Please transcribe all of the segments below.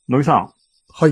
野木さん。 はい。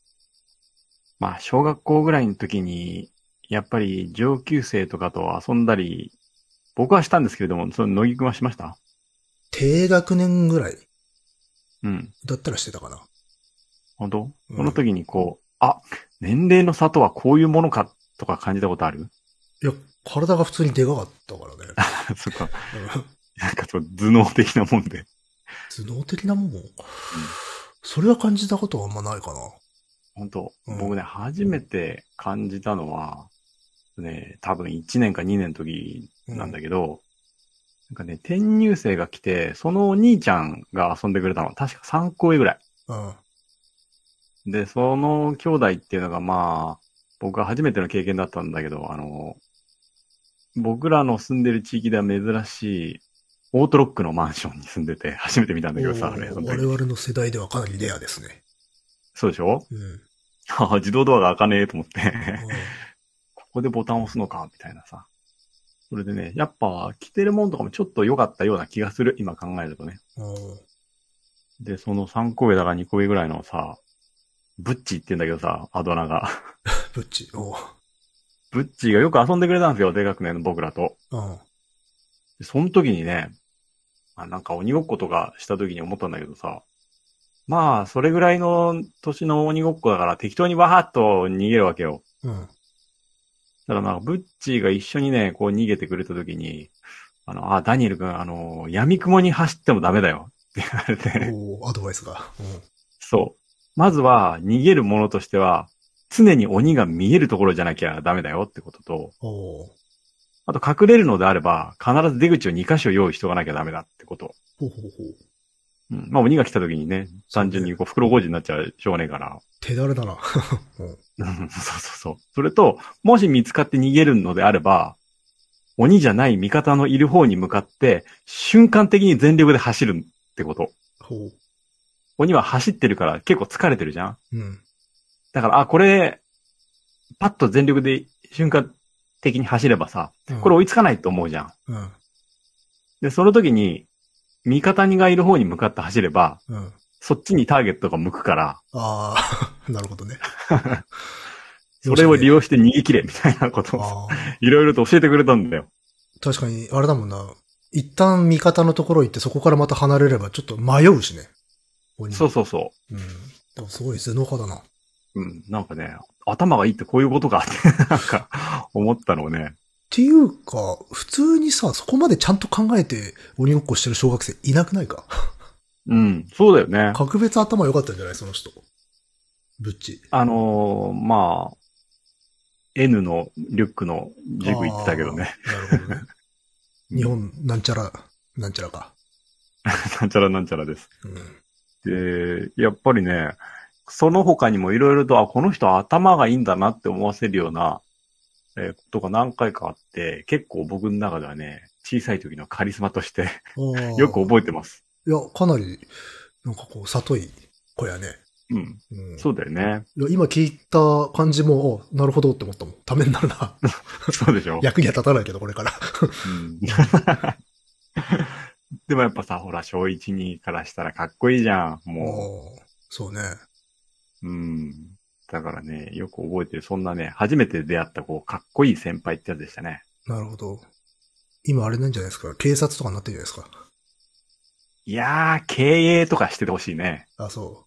小学校ぐらいの時に、やっぱり上級生とかと遊んだり、僕はしたんですけれども、その野木くんはしました？ 低学年ぐらいうん。 だったらしてたかな。 本当？そのうん。 時に年齢の差とはこういうものかとか感じたことある？ いや、体が普通にでかかったからね。 そっか。 うん。 頭脳的なもんで。 頭脳的なもん。 うん。 それは感じたことはあんまないか本当、 な。うん。 僕ね、初めて感じたのは、ね、多分1年か2年の時なんうん。 だけど、なんかね、転入生が来て、そのお兄ちゃんが遊んでくれたの。確か3個上ぐらい。 うん。 で、その兄弟っていうのが僕は初めての経験だったんだけど、僕らの住んでる地域では珍しい、オートロックのマンションに住んでて、初めて見たんだけどさ、あれ、そおー、 の時。 我々の世代ではかなりレアですね。 そうでしょ？ うん。 自動ドアが開かねえと思ってうん。 ここでボタンを押すのか、みたいなさ。それでね、やっぱ着てるもんとかもちょっと良かったような気がする、今考えるとね。 うん。 で、その3個上だか2個上ぐらいのさ、ブッチって言うんだけどさ、あだ名が。 ブッチ。おー。 ブッチがよく遊んでくれたんですよ、低学年の僕らと。 うん。 でその時にね、なんか鬼ごっことかした時に思ったんだけどさ、それぐらいの年の鬼ごっこだから適当にわーっと逃げるわけよ。 うん。 だからブッチーが一緒にね、こう逃げてくれた時に、ダニエル君、闇雲に走ってもダメだよって言われて、 おー、アドバイスが。 そう。まずは、逃げるものとしては、常に鬼が見えるところじゃなきゃダメだよってことと、 うん。おー。 あと隠れるのであれば、必ず出口を2箇所用意しとかなきゃダメだってこと。 ほうほうほう。 うん。鬼が来た時にね、 そうね。 単純に袋小路になっちゃうしょうがねえから。 手だれだな。うん。 そうそうそう。それと、もし見つかって逃げるのであれば、鬼じゃない味方のいる方に向かって、瞬間的に全力で走るってこと。 ほう。 鬼は走ってるから結構疲れてるじゃん。 うん。 だから、これ、パッと全力で瞬間的に走ればさ、 うん。 これ追いつかないと思うじゃん。 うん。 で、その時に、味方がいる方に向かって走れば、 うん。 そっちにターゲットが向くから、 ああ、なるほどね。 それを容赦ねえな。 利用して逃げ切れみたいなことをさ、 ああ。 いろいろと教えてくれたんだよ。 確かに、あれだもんな。一旦味方のところ行ってそこからまた離れればちょっと迷うしね。鬼も。 そうそうそうん。でもすごい頭脳派だな。っう。うん、なんかね、頭がいいってこういうことかってなんか、思ったのをね。 ていうか、普通にさ、そこまでちゃんと考えて鬼ごっこしてる小学生いなくないか？ うん、そうだよね。 格別頭良かったんじゃないその人。ブッチ。 あのーまあ、N のリュックの塾行ってたけどあね。 あ、なるほどね。 うん、 日本、なんちゃら、なんちゃらか。 なんちゃらなんちゃらです。 うん。 で、やっぱりね、その他にもいろいろと、この人頭がいいんだなって思わせるような、ことが何回かあって、結構僕の中ではね、小さい時のカリスマとしてあよくあ。 覚えてます。 いや、かなり、なんかこう、里い子やね。 うん。 うん。 そうだよね。 いや今聞いた感じも、なるほどって思ったもん。ためになるな。 そうでしょ？ 役には立たないけど、これから。 うん。 うん。 でもやっぱさ、ほら、小1、2からしたらかっこいいじゃん、もおー、そうね。 う。うん。だからね、よく覚えてる。そんなね、初めて出会ったかっこいい先輩ってやつでしたね。 なるほど。今あれなんじゃないですか。警察とかになってるじゃないですか。 いやー、経営とかしててほしいね。 あ、そう。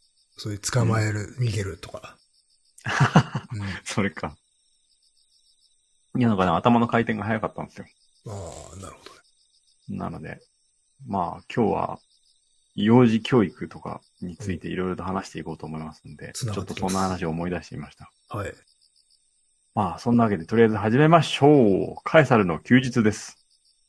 そういう捕うん。 まえる、逃げるとか。うん。 それか。いや、なんかね、頭の回転が早かったんですよ。 ああ、なるほどね。 なので、今日は、幼児教育とかについお、 ていろいろと話していこうと思いますんで、 繋がっちょっとそんなてきます。 話を思い出してみました。 はい。 そんなわけで、とりあえず始めましょう。カエサルの休日です。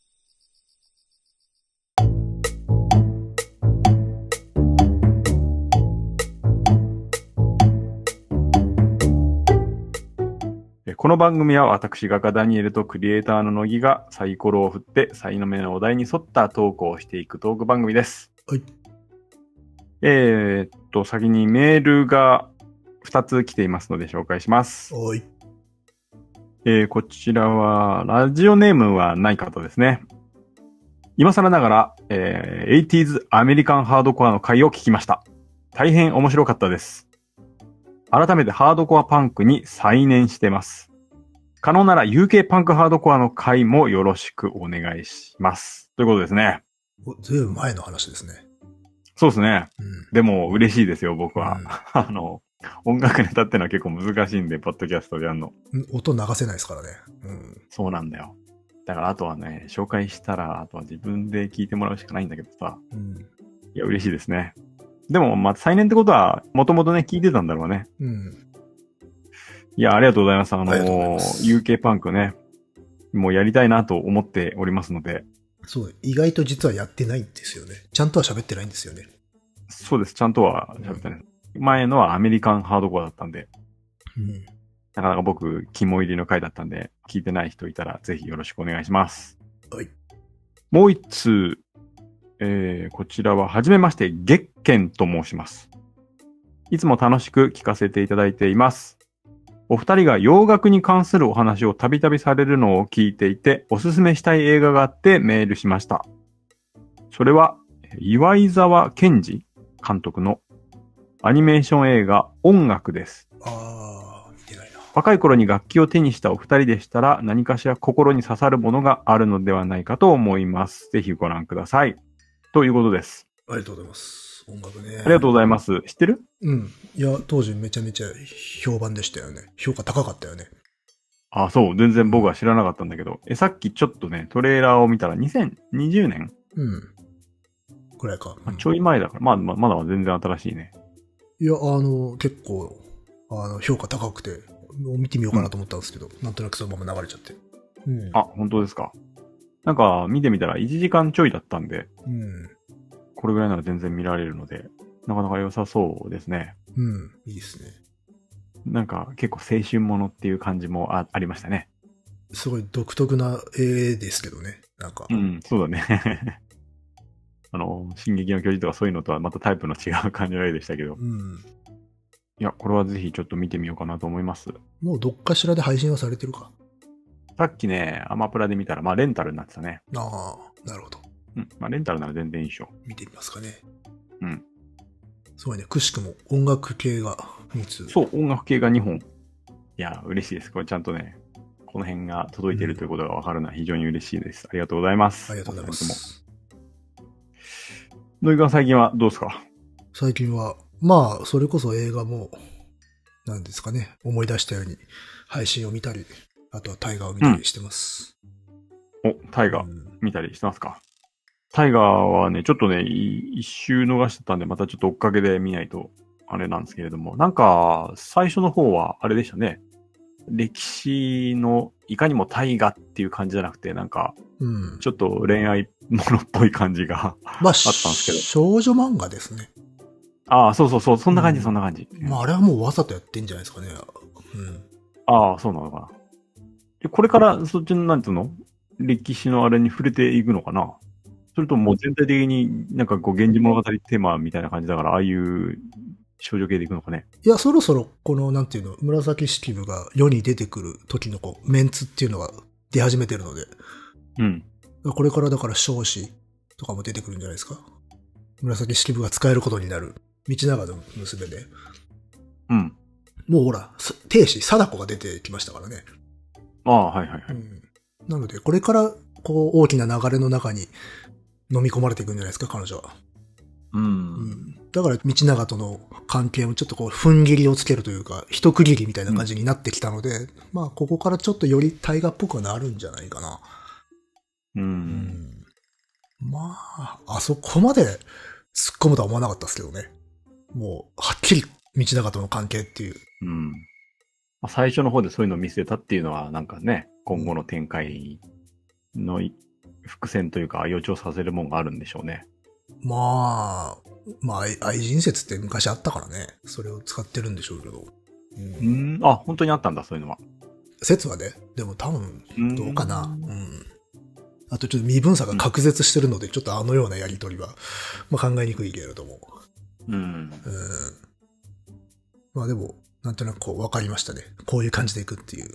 この番組は私、画家ダニエルとクリエイターの乃木がサイコロを振って、才の目のお題に沿ったトークをしていくトーク番組です。 はい。 先にメールが2つ来ていますので紹介します。 はい。 こちらは、ラジオネームはない方ですね。今更ながら、80s アメリカンハードコアの回を聞きました。 大変面白かったです。改めてハードコアパンクに再燃してます。可能なら UK パンクハードコアの回もよろしくお願いします。ということですね。 ずいぶん前の話ですね。 そうですね。 うん、 でも嬉しいですよ、僕は。 うん、 音楽ネタってのは結構難しいんで、ポッドキャストでやるの。 音流せないですからね。うん、 そうなんだよ。だからあとはね、紹介したら、あとは自分で聞いてもらうしかないんだけどさ。 うん、 いや、嬉しいですね。でも、まあ、再燃ってことは、もともとね、聞いてたんだろうね。 うん。 いや、ありがとうございます。 ありがとうございます。 UK パンクね、もうやりたいなと思っておりますので。 そう、意外と実はやってないんですよね。ちゃんとは喋ってないんですよね。 そうです。ちゃんとは喋ってない。前のはアメリカンハードコアだったんで。 うん。 なかなか僕、肝入りの回だったんで、聞いてない人いたらぜひよろしくお願いします。 はい。 もう一通、こちらは、はじめまして、月健と申します。いつも楽しく聞かせていただいています。お二人が洋楽に関するお話をたびたびされるのを聞いていて、おすすめしたい映画があってメールしました。それは、岩井沢健二監督のアニメーション映画音楽です。 見てないな。 若い頃に楽器を手にしたお二人でしたら、何かしら心に刺さるものがあるのではないかと思います。ぜひご覧ください。ということです。 ありがとうございます。音楽ね。 ありがとうございます。知ってる？ うん。いや、当時めちゃめちゃ評判でしたよね。評価高かったよね。 あ、そう。全然僕は知らなかったんだけど。さっきちょっとね、トレーラーを見たら2020年うん。くらいか。 ちょい前だから、まだ全然新しいね。 いや、結構、評価高くて、見てみようかなと思ったんですけど、なんとなくそのまま流れちゃって。うん。 あ、本当ですか。なんか、見てみたら1時間ちょいだったんで、 うん。 これぐらいなら全然見られるので、なかなか良さそうですね。 うん。いいですね。 なんか、結構青春ものっていう感じもありましたね。 すごい独特な絵ですけどね。なんか。 うん、そうだね。進撃の巨人とかそういうのとはまたタイプの違う感じの絵でしたけど。 うん。 いや、これはぜひちょっと見てみようかなと思います。 もうどっかしらで配信はされてるか。 さっきね、アマプラで見たら、まあレンタルになってたね。 ああ、なるほど。 うん、まあレンタルなら全然いいでしょ。 見てみますかね。 うん。 すごいね。くしくも音楽系が2つ。 そう、音楽系が2本。いや、嬉しいです。これちゃんとね、この辺が届いているということがわかるのは非常に嬉しいです。ありがとうございます。 ありがとうございます。 土井君は最近はどうですか？ 最近は、まあ、それこそ映画も、なんですかね、思い出したように配信を見たり、あとはタイガーを見たりしてます。 お、タイガー見たりしてますか？タイガーはね、ちょっとね、一周逃してたんで、またちょっと追っかけで見ないと、あれなんですけれども、なんか、最初の方は、あれでしたね。歴史の、いかにも大河っていう感じじゃなくて、なんか、ちょっと恋愛ものっぽい感じがまあ、あったんですけど。 少女漫画ですね。 ああ、そう、そんな感じ、そんな感じ。 まあ、あれはもうわざとやってんじゃないですかね。うん。 ああ、そうなのかな。で、これからそっちの、なんつうの歴史のあれに触れていくのかな？それとももう全体的になんかこう、源氏物語テーマみたいな感じだから、ああいう少女系でいくのかね。 いや、そろそろ、この、なんていうの、紫式部が世に出てくる時のこう、メンツっていうのが出始めてるので。 うん。 これからだから少子とかも出てくるんじゃないですか。紫式部が使えることになる。道長の娘で。 うん。 もうほら、定子、貞子が出てきましたからね。 ああ、はいはいはい。 なので、これから、こう、大きな流れの中に飲み込まれていくんじゃないですか、彼女は。だから、道長との関係もちょっとこう、踏ん切りをつけるというか、一区切りみたいな感じになってきたので、まあ、ここからちょっとより大河っぽくなるんじゃないかな。まあ、あそこまで突っ込むとは思わなかったですけどね。もう、はっきり道長との関係っていう。 最初の方でそういうのを見せたっていうのは、なんかね、今後の展開の伏線というか予兆させるもんがあるんでしょうね。 まあ、愛人説って昔あったからね。それを使ってるんでしょうけど。 あ、本当にあったんだ、そういうのは。 説はね。でも多分、どうかな。あとちょっと身分差が隔絶してるので、ちょっとあのようなやりとりは、まあ考えにくいけれども。まあでも、なんとなくこう分かりましたね。こういう感じでいくっていう。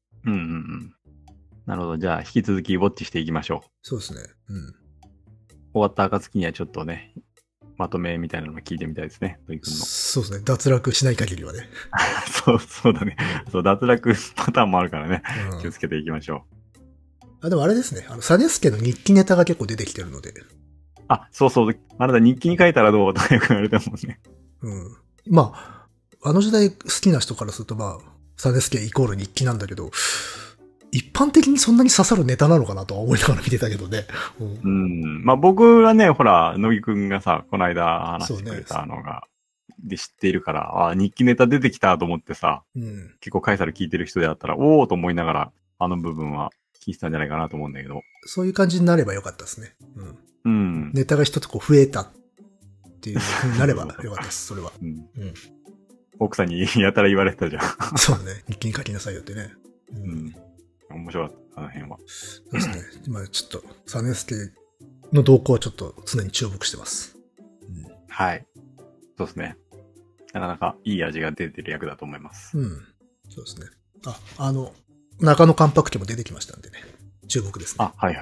なるほど。じゃあ、引き続きウォッチしていきましょう。 そうですね。 終わった暁にはちょっとね、 まとめみたいなのも聞いてみたいですね、土井くんの。 そうですね。脱落しない限りはね。 そうだね。そう、脱落パターンもあるからね。気をつけていきましょう。でもあれですね。サネスケの日記ネタが結構出てきてるので。 そう。あなた日記に書いたらどうとかよく言われてもんね。 まあ、あの時代好きな人からするとサネスケイコール日記なんだけど、一般的にそんなに刺さるネタなのかなとは思いながら見てたけどね。 まあ僕はね、ほら、乃木くんがさ、この間話してくれたのが、で知っているから、日記ネタ出てきたと思ってさ、結構カエサル聞いてる人であったら、おーと思いながら、あの部分は聞いてたんじゃないかなと思うんだけど。 そういう感じになればよかったですね。ネタが一つ増えたっていう風になればよかったです、それは。 奥さんにやたら言われてたじゃん。 そうね。日記に書きなさいよってね。 面白かった、あの辺は。 そうですね。今ちょっと、サネスケの動向はちょっと常に注目してます。 はい。そうですね。なかなかいい味が出てる役だと思います。 そうですね。中野関白家も出てきましたんでね。注目ですね。 はい。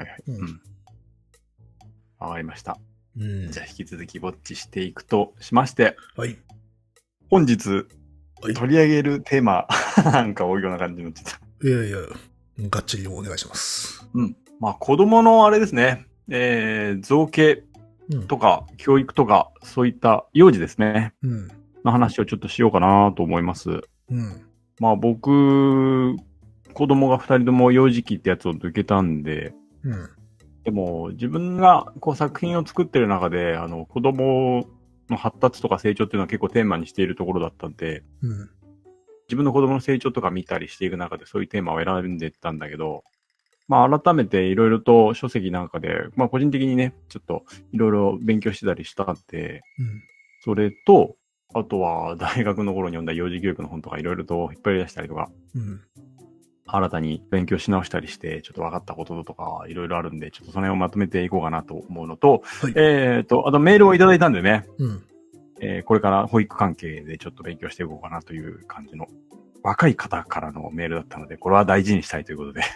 わかりました。じゃあ引き続きウォッチしていくとしまして。本日、取り上げるテーマ、なんか多いような感じになっちゃった。 いや、がっちりお願いします。 まあ子供のあれですね。造形とか教育とか、そういった幼児ですね。の話をちょっとしようかなと思います。まあ僕、子供が2人とも幼児期ってやつを受けたんで、でも自分がこう作品を作ってる中で、子供の発達とか成長っていうのは結構テーマにしているところだったんで、自分の子供の成長とか見たりしていく中でそういうテーマを選んでたんだけど、まあ改めていろいろと書籍なんかで、まあ個人的にね、ちょっといろいろ勉強してたりしたんで、それと、あとは大学の頃に読んだ幼児教育の本とかいろいろと引っ張り出したりとか、新たに勉強し直したりして、ちょっと分かったこととかいろいろあるんで、ちょっとその辺をまとめていこうかなと思うのと、あとメールをいただいたんでね、これから保育関係でちょっと勉強していこうかなという感じの若い方からのメールだったので、これは大事にしたいということで、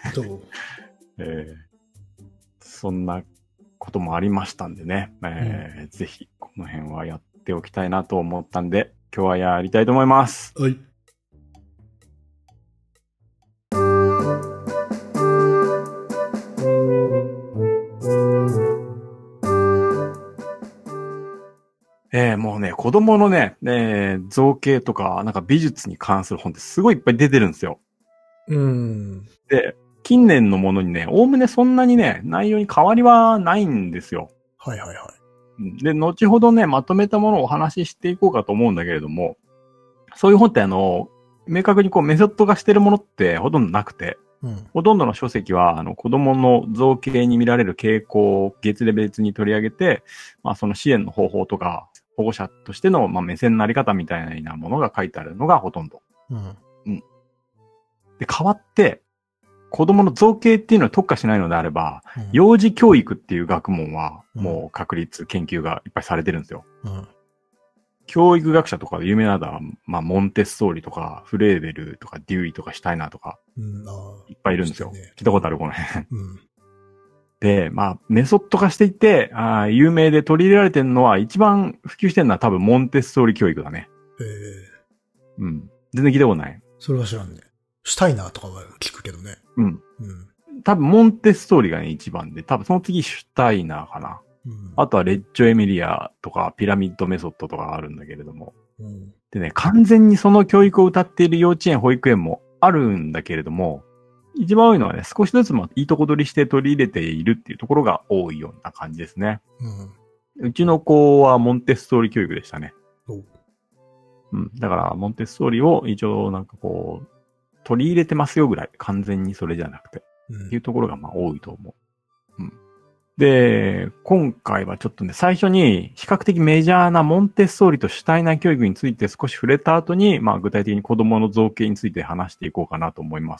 そんなこともありましたんでね、ぜひこの辺はやっておきたいなと思ったんで、今日はやりたいと思います。もうね、子供のね、造形とか、なんか美術に関する本ってすごいいっぱい出てるんですよ。で、近年のものにね、おおむねそんなにね、内容に変わりはないんですよ。で、後ほどね、まとめたものをお話ししていこうかと思うんだけれども、そういう本って明確にこうメソッド化してるものってほとんどなくて、ほとんどの書籍は、子供の造形に見られる傾向を月齢別に取り上げて、まあその支援の方法とか、保護者としての、目線のあり方みたいなものが書いてあるのがほとんど。で、変わって、子供の造形っていうのは特化しないのであれば、幼児教育っていう学問は、もう確立、研究がいっぱいされてるんですよ。教育学者とかで有名なのは、モンテッソーリとか、フレーベルとか、デューイとか、シュタイナーとか、いっぱいいるんですよ。聞いたことあるこの辺。で、メソッド化していって、有名で取り入れられてるのは、一番普及してるのは多分モンテッソーリ教育だね。全然聞いたことない。 それは知らんね。シュタイナーとかは聞くけどね。 多分モンテッソーリがね、一番で、多分その次シュタイナーかな。あとはレッジョエミリアとかピラミッドメソッドとかあるんだけれども。でね、完全にその教育を謳っている幼稚園、保育園もあるんだけれども、一番多いのはね、少しずつもいいとこ取りして取り入れているっていうところが多いような感じですね。うちの子はモンテッソーリ教育でしたね。だからモンテッソーリを一応なんかこう、取り入れてますよぐらい、完全にそれじゃなくて、っていうところが多いと思う。で、今回はちょっとね、最初に比較的メジャーなモンテッソーリとシュタイナー教育について少し触れた後に、具体的に子供の造形について話していこうかなと思います。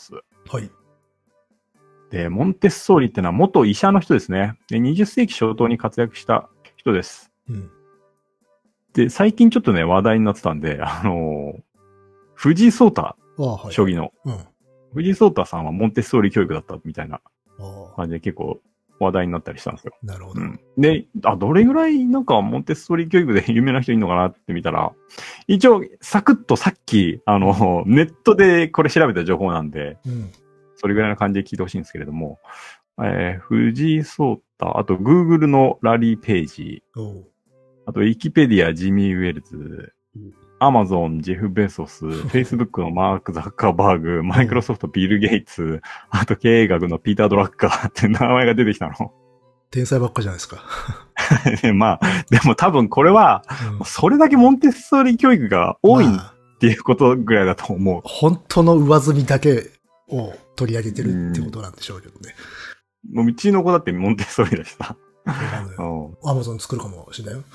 で、モンテッソーリってのは元医者の人ですね。で、20世紀初頭に活躍した人です。で、最近ちょっとね、話題になってたんで、藤井聡太、将棋の。藤井聡太さんはモンテッソーリ教育だったみたいな感じで結構話題になったりしたんですよ。 なるほど。 で、どれぐらいなんかモンテッソーリ教育で有名な人いるのかなって見たら、一応、サクッとさっき、ネットでこれ調べた情報なんで、それぐらいの感じで聞いてほしいんですけれども、藤井聡太、あと Google のラリー・ペイジ、あと Wikipedia ジミー・ウェルズ、Amazon ジェフ・ベソス、Facebook のマーク・ザッカーバーグ、マイクロソフトビル・ゲイツ、あと経営学のピーター・ドラッカーって名前が出てきたの。 天才ばっかじゃないですか。 まあ、でも多分これは、それだけモンテッソーリ教育が多いっていうことぐらいだと思う。 本当の上積みだけを取り上げてるってことなんでしょうけどね。 もううちの子だってモンテッソーリだしさ。 アマゾン作るかもしれないよ。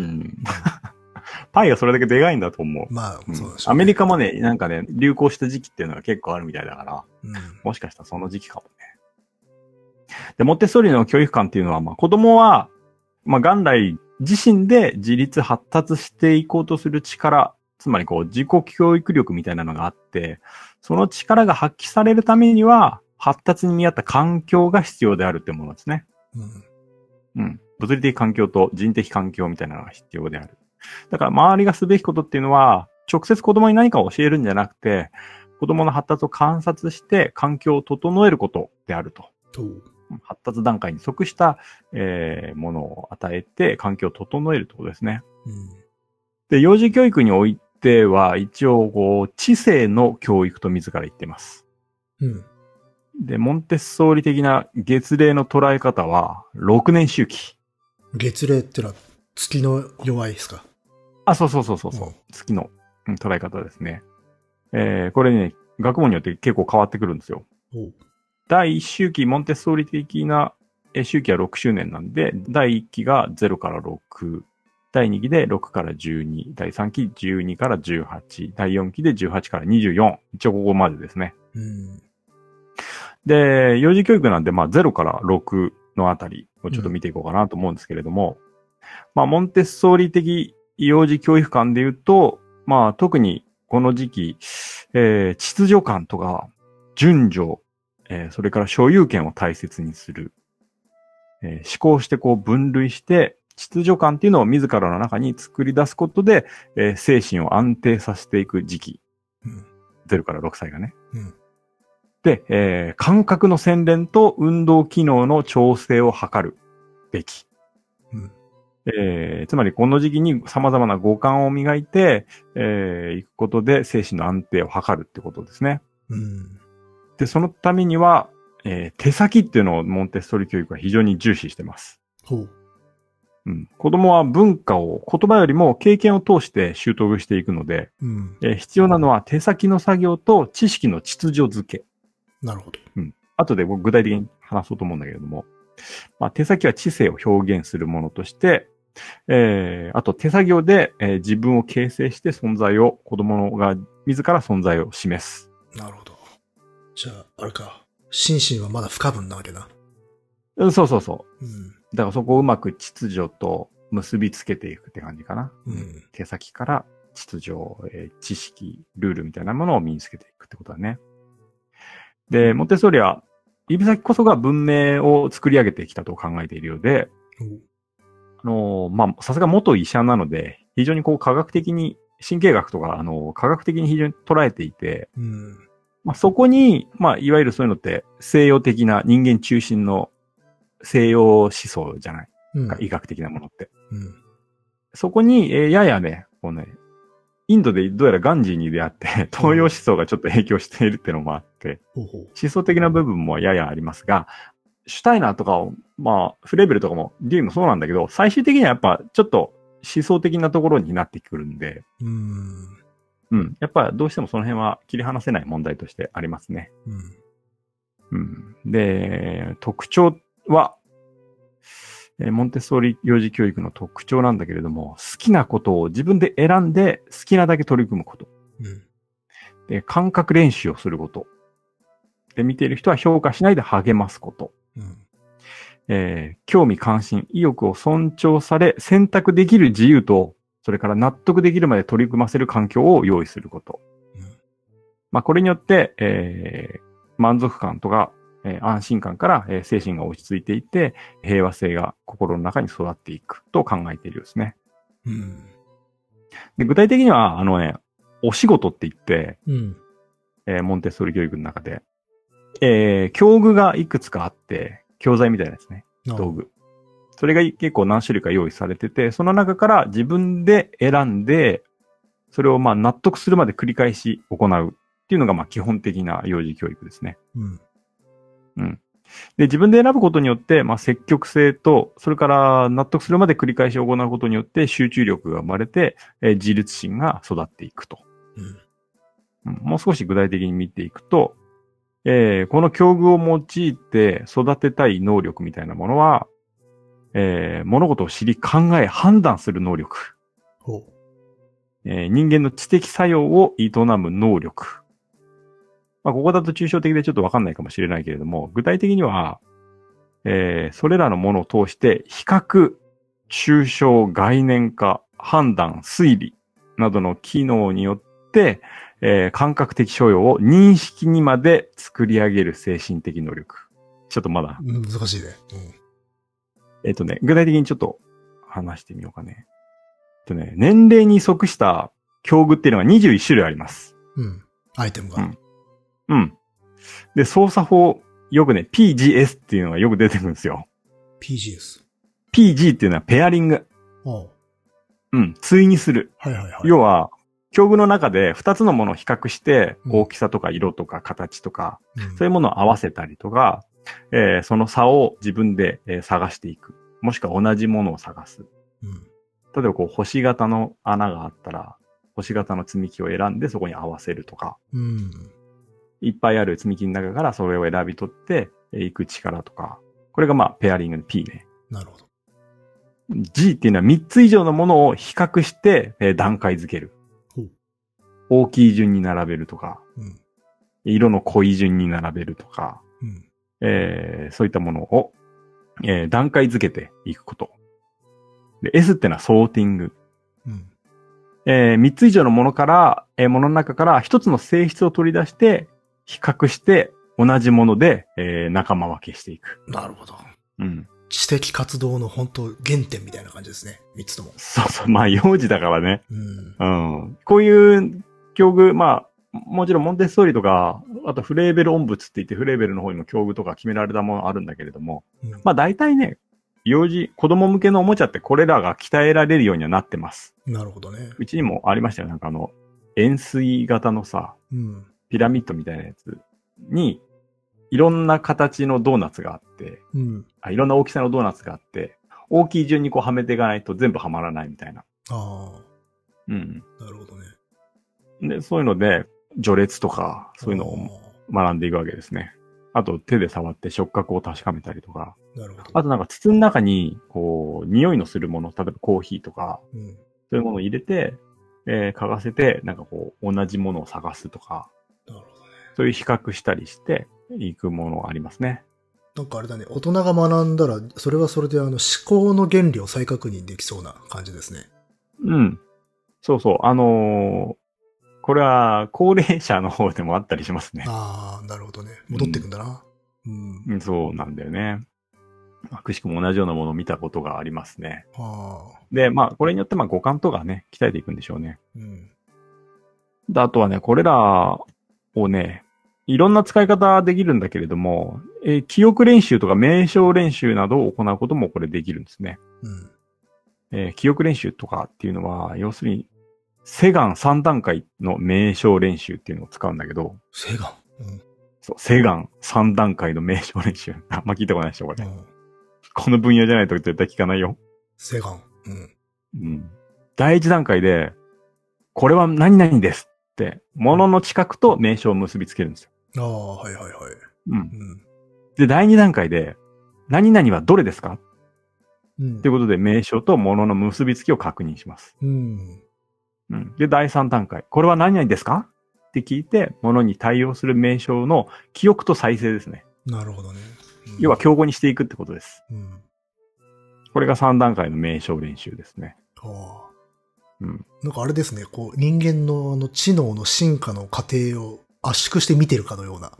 パイがそれだけでかいんだと思う。 まあ、そうでしょうね。 アメリカもね、なんかね、流行した時期っていうのが結構あるみたいだから、もしかしたらその時期かもね。で、モンテッソーリの教育観っていうのは、まあ子供は、まあ元来自身で自立発達していこうとする力、つまりこう自己教育力みたいなのがあって、その力が発揮されるためには、発達に見合った環境が必要であるってものですね。物理的環境と人的環境みたいなのが必要である。だから周りがすべきことっていうのは、直接子供に何かを教えるんじゃなくて、子供の発達を観察して環境を整えることであると。発達段階に即した、ものを与えて環境を整えるってことですね。で、幼児教育においては、一応こう、知性の教育と自ら言っています。で、モンテッソーリ的な月齢の捉え方は、6年周期。 月齢ってのは月の弱いですか？ そう。月の捉え方ですね。これね、学問によって結構変わってくるんですよ。第1周期、モンテッソーリ的な周期は6周年なんで、第1期が0から6、第2期で6から12、第3期12から18、第4期で18から24。一応ここまでですね。で、幼児教育なんで、まあ0から6のあたりをちょっと見ていこうかなと思うんですけれども、まあモンテッソーリ的幼児教育観で言うと、まあ特にこの時期、秩序感とか順序、それから所有権を大切にする、思考してこう分類して秩序感っていうのを自らの中に作り出すことで、精神を安定させていく時期。0から6歳がね。で、感覚の洗練と運動機能の調整を図るべき。つまりこの時期に様々な五感を磨いて、いくことで精神の安定を図るってことですね。で、そのためには、手先っていうのをモンテッソーリ教育は非常に重視してます。子供は文化を言葉よりも経験を通して習得していくので、必要なのは手先の作業と知識の秩序づけ。 なるほど。 後で僕具体的に話そうと思うんだけれども、まあ、手先は知性を表現するものとして、あと手作業で、自分を形成して子供が自ら存在を示す。 なるほど。じゃあ、あれか。心身はまだ不可分なわけだ。 そう。だからそこをうまく秩序と結びつけていくって感じかな。手先から秩序、知識、ルールみたいなものを身につけていくってことだね。で、モンテッソーリは指先こそが文明を作り上げてきたと考えているようで、まあ、さすが元医者なので、非常にこう科学的に、神経学とか、科学的に非常に捉えていて、まあ、そこに、まあ、いわゆるそういうのって西洋的な人間中心の西洋思想じゃない、医学的なものって。そこに、ややね、こうね、インドでどうやらガンジーに出会って、東洋思想がちょっと影響しているっていうのもあって、思想的な部分もややありますが、シュタイナーとかを、まあ、フレーベルとかも、デューイもそうなんだけど、最終的にはやっぱちょっと思想的なところになってくるんで、やっぱどうしてもその辺は切り離せない問題としてありますね。で、特徴は、モンテッソーリ幼児教育の特徴なんだけれども、好きなことを自分で選んで好きなだけ取り組むこと。で、感覚練習をすること。で、見ている人は評価しないで励ますこと。興味関心、意欲を尊重され、選択できる自由と、それから納得できるまで取り組ませる環境を用意すること。まあ、これによって、満足感とか、 安心感から、精神が落ち着いていて、平和性が心の中に育っていくと考えているようですね。 うん。 で、具体的には、お仕事って言って、 うん。 モンテッソーリ教育の中で、教具がいくつかあって、教材みたいなですね、道具。それが結構何種類か用意されてて、その中から自分で選んで、それをまあ納得するまで繰り返し行うっていうのがまあ基本的な幼児教育ですね。 うん。 うん。で、自分で選ぶことによって、まあ積極性と、それから納得するまで繰り返し行うことによって集中力が生まれて、自立心が育っていくと。うん。もう少し具体的に見ていくと、この教具を用いて育てたい能力みたいなものは、物事を知り考え判断する能力。人間の知的作用を営む能力。まあ、ここだと抽象的でちょっとわかんないかもしれないけれども、具体的には、それらのものを通して比較、抽象、概念化、判断、推理などの機能によって、感覚的所要を認識にまで作り上げる精神的能力。ちょっとまだ。 難しいね。 具体的にちょっと話してみようかね。年齢に即した教具っていうのが21種類あります。 うん。アイテムが。 うん。で、操作法、よくね、PGS っていうのがよく出てくるんですよ。 PGS。 PG っていうのはペアリング。うん。対にする。 はいはいはい。 要は、教具の中で2つのものを比較して、大きさとか色とか形とか、そういうものを合わせたりとか、その差を自分で探していく。もしくは同じものを探す。例えば星型の穴があったら、星型の積み木を選んでそこに合わせるとか、いっぱいある積み木の中からそれを選び取っていく力とか、これがまあペアリングの P ね。 なるほど。 G っていうのは3つ以上のものを比較して段階付ける。大きい順に並べるとか、色の濃い順に並べるとか、そういったものを、段階付けていくこと。で、S ってのはソーティング。3つ以上のものから、ものの中から1つの性質を取り出して、比較して同じもので、仲間分けしていく。 なるほど。 うん。 知的活動の本当原点みたいな感じですね。3つとも。 そうそう。まあ、幼児だからね。こういう教具、まあ、もちろんモンテッソーリとか、あとフレーベル音物って言ってフレーベルの方にも教具とか決められたものあるんだけれども、まあ大体ね、子供向けのおもちゃってこれらが鍛えられるようにはなってます。 なるほどね。 うちにもありましたよ。なんか円錐型のさ、ピラミッドみたいなやつに、いろんな形のドーナツがあって、いろんな大きさのドーナツがあって、大きい順にはめていかないと全部はまらないみたいな。 なるほどね。 で、そういうので、序列とか、そういうのを学んでいくわけですね。あと、手で触って触覚を確かめたりとか。 なるほど。 あとなんか筒の中に、匂いのするもの、例えばコーヒーとか、そういうものを入れて、嗅がせて、なんか同じものを探すとか。 なるほどね。 そういう比較したりしていくものがありますね。 なんかあれだね、大人が学んだら、それはそれで思考の原理を再確認できそうな感じですね。 そうそう。これは高齢者の方でもあったりしますね。 なるほどね。戻ってくんだな。 そうなんだよね。くしくも同じようなものを見たことがありますね。で、まあ、これによって五感とかね、鍛えていくんでしょうね。で、あとはね、これらをね、いろんな使い方できるんだけれども、記憶練習とか名称練習などを行うこともこれできるんですね。記憶練習とかっていうのは、要するに、セガン3段階の名称練習っていうのを使うんだけど。 セガンそう、セガン3段階の名称練習。あんま聞いたことないでしょ、これ。この分野じゃないと絶対聞かないよ。 セガン。 第1段階で、これは何々ですって、物の近くと名称を結びつけるんですよ。 はいはいはい。 で、第2段階で、何々はどれですかっていうことで名称と物の結びつきを確認します。で、第3段階。これは何々ですかって聞いて、物に対応する名称の記憶と再生ですね。 なるほどね。 要は競合にしていくってことです。これが3段階の名称練習ですね。 なんかあれですね、人間の知能の進化の過程を圧縮して見てるかのような。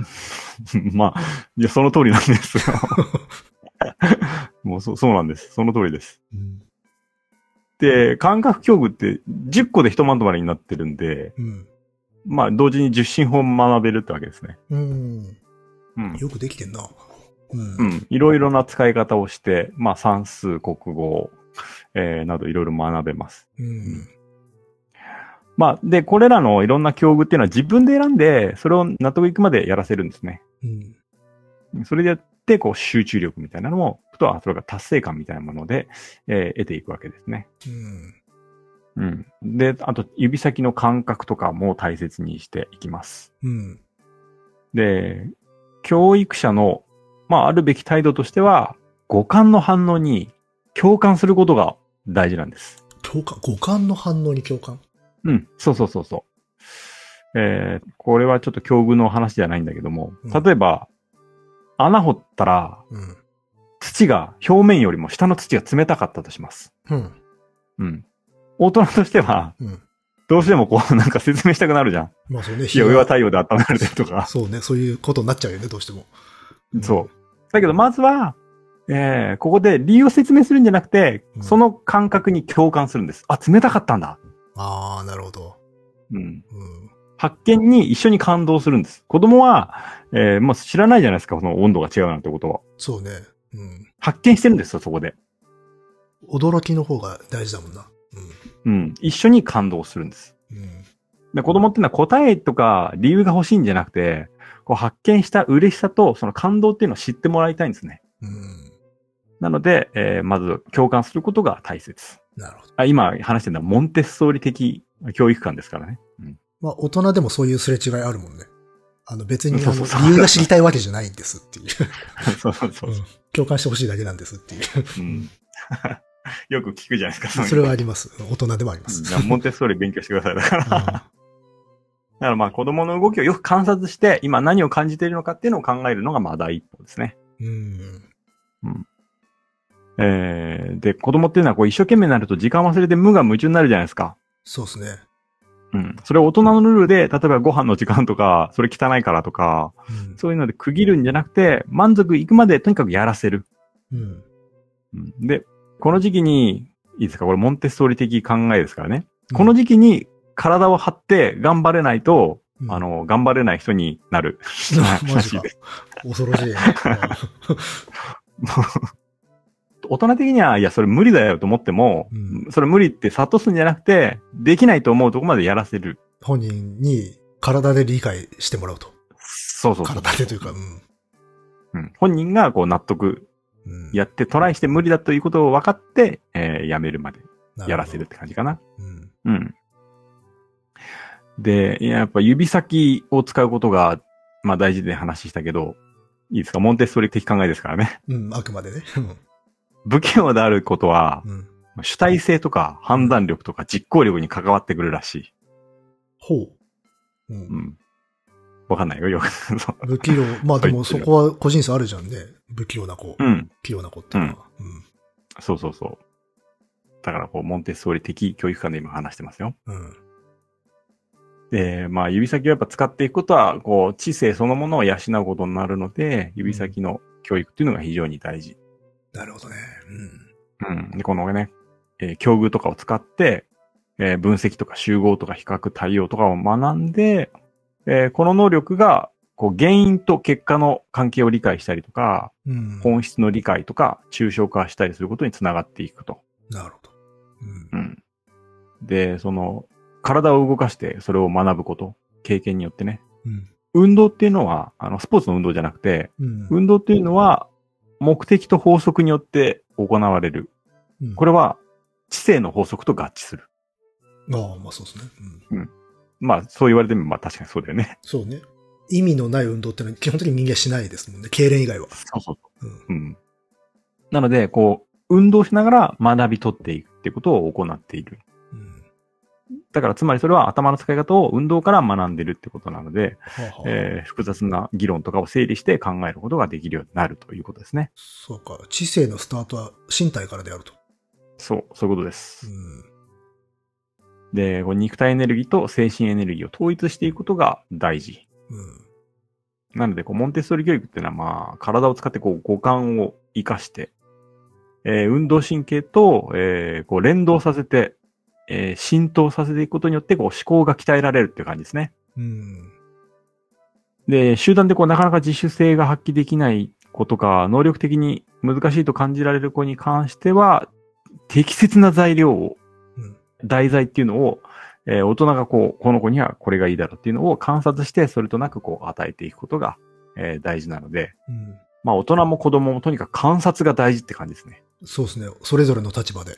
まあ、いや、その通りなんですよ。もうそうなんです。その通りです。うん、で、感覚教具って10個で一まとまりになってるんで、うん、まあ、同時に10進法学べるってわけですね。うん。 よくできてんな。 うん。いろいろな使い方をして、まあ、算数、国語、などいろいろ学べます。まあ、で、これらのいろんな教具っていうのは自分で選んで、それを納得いくまでやらせるんですね。それでやって、こう、集中力みたいなのも、それが達成感みたいなもので、得ていくわけですね。で、あと、指先の感覚とかも大切にしていきます。で、教育者の、まあ、あるべき態度としては、五感の反応に共感することが大事なんです。 五感の反応に共感？ そう。これはちょっと境遇の話じゃないんだけども、例えば、穴掘ったら、土が表面よりも下の土が冷たかったとします。大人としては、どうしてもこうなんか説明したくなるじゃん。 まあそうね。 いや、上は太陽で温められてるとか。 そうね。そういうことになっちゃうよね、どうしても。 そう。だけどまずは、ここで理由を説明するんじゃなくて、その感覚に共感するんです。あ、冷たかったんだ。 ああ、なるほど。 発見に一緒に感動するんです。子供は、まあ知らないじゃないですか、この温度が違うなんてことは。 そうね。 発見してるんですよ、そこで。 驚きの方が大事だもんな。 一緒に感動するんです。で子供っていうのは答えとか理由が欲しいんじゃなくて、こう発見した嬉しさとその感動っていうのを知ってもらいたいんですね。なので、まず共感することが大切。 なるほど。 今話してるのはモンテッソーリ的教育観ですからね。 まあ大人でもそういうすれ違いあるもんね。別に理由が知りたいわけじゃないんですっていう。 そう。 共感してほしいだけなんですっていう。 よく聞くじゃないですか。 それはあります。大人でもあります。 モンテッソーリ勉強してください。だから。だからまあ子供の動きをよく観察して今何を感じているのかっていうのを考えるのがまあ第一歩ですね。で、子供っていうのはこう一生懸命になると時間忘れて無我夢中になるじゃないですか。 そうですね。 それを大人のルールで、例えばご飯の時間とか、それ汚いからとか、そういうので区切るんじゃなくて、満足いくまでとにかくやらせる。で、この時期に、いいですか、これモンテッソーリ的考えですからね。この時期に体を張って頑張れないと、頑張れない人になる。 マジか。恐ろしい。 大人的には、いや、それ無理だよと思っても、それ無理って諭すんじゃなくて、できないと思うとこまでやらせる。 本人に体で理解してもらうと。 そう。 体でというか、 本人がこう納得、やってトライして無理だということを分かって、やめるまでやらせるって感じかな。で、やっぱ指先を使うことが、まあ大事で話したけど、いいですか、モンテッソーリ的考えですからね。 あくまでね。 不器用であることは、主体性とか判断力とか実行力に関わってくるらしい。 ほう。 わかんないよ、よく。 不器用。まあでもそこは個人差あるじゃんね。不器用な子。器用な子ってのは。 そう。だからこう、モンテッソーリ的教育観で今話してますよ。で、まあ指先をやっぱ使っていくことは、こう、知性そのものを養うことになるので、指先の教育っていうのが非常に大事。 なるほどね。 で、このね、境遇とかを使って、分析とか集合とか比較対応とかを学んで、この能力が、こう、原因と結果の関係を理解したりとか、本質の理解とか、抽象化したりすることにつながっていくと。 なるほど。 で、その、体を動かしてそれを学ぶこと、経験によってね。運動っていうのは、スポーツの運動じゃなくて、運動っていうのは、目的と法則によって行われる。これは、知性の法則と合致する。 まあそうですね。 まあ、そう言われても、まあ確かにそうだよね。 そうね。意味のない運動ってのは基本的に人間しないですもんね。痙攣以外は。 そう。なので、こう、運動しながら学び取っていくっていうことを行っている。だから、つまりそれは頭の使い方を運動から学んでるってことなので、複雑な議論とかを整理して考えることができるようになるということですね。 そうか。知性のスタートは身体からであると。 そういうことです。で、肉体エネルギーと精神エネルギーを統一していくことが大事。 なので、モンテッソーリ教育っていうのは体を使って五感を活かして、運動神経と、連動させて、浸透させていくことによって、思考が鍛えられるっていう感じですね。で、集団でなかなか自主性が発揮できない子とか、能力的に難しいと感じられる子に関しては、適切な材料を、題材っていうのを、大人がこの子にはこれがいいだろうっていうのを観察して、それとなく与えていくことが、大事なので、大人も子供もとにかく観察が大事って感じですね。 そうですね。それぞれの立場で。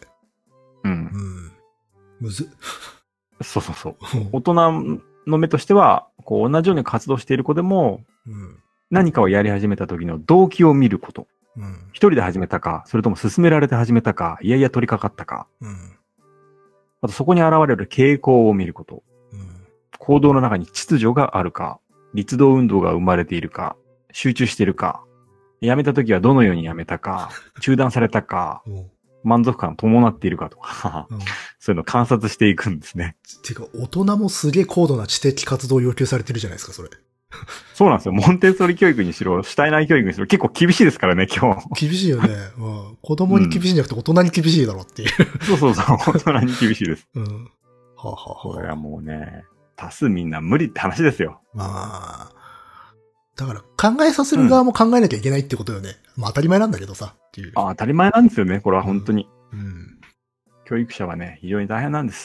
むず。 そう。大人の目としては、同じように活動している子でも、何かをやり始めた時の動機を見ること。一人で始めたか、それとも勧められて始めたか、いやいや取り掛かったか。あとそこに現れる傾向を見ること。行動の中に秩序があるか、立道運動が生まれているか、集中しているか、やめた時はどのようにやめたか、中断されたか、満足感を伴っているかとか、そういうのを観察していくんですね。 てか、大人もすげえ高度な知的活動を要求されてるじゃないですか、それ。 そうなんですよ。モンテッソーリ教育にしろ、シュタイナー教育にしろ、結構厳しいですからね、今日。 厳しいよね。子供に厳しいんじゃなくて大人に厳しいだろっていう。 そう。大人に厳しいです。 これはもうね、多数みんな無理って話ですよ。 だから考えさせる側も考えなきゃいけないってことよね。当たり前なんだけどさ。っていう。 当たり前なんですよね、これは本当に。教育者はね、非常に大変なんです。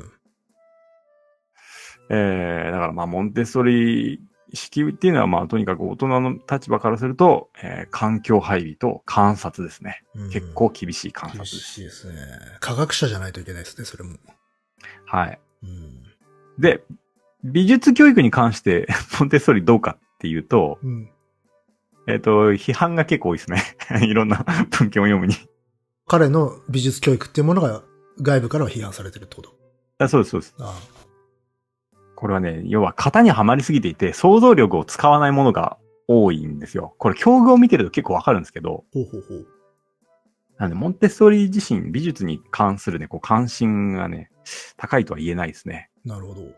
だからモンテッソーリ式っていうのはとにかく大人の立場からすると、環境配備と観察ですね。結構厳しい観察です。 厳しいですね。科学者じゃないといけないですね、それも。 はい。で、美術教育に関してモンテッソーリどうかっていうと、批判が結構多いですね。いろんな文献を読むに。 彼の美術教育っていうものが外部からは批判されてるってこと？ そうです。これはね、要は型にはまりすぎていて、想像力を使わないものが多いんですよ。これ、教具を見てると結構わかるんですけど。なんで、モンテッソーリ自身、美術に関するね、関心がね、高いとは言えないですね。 なるほど。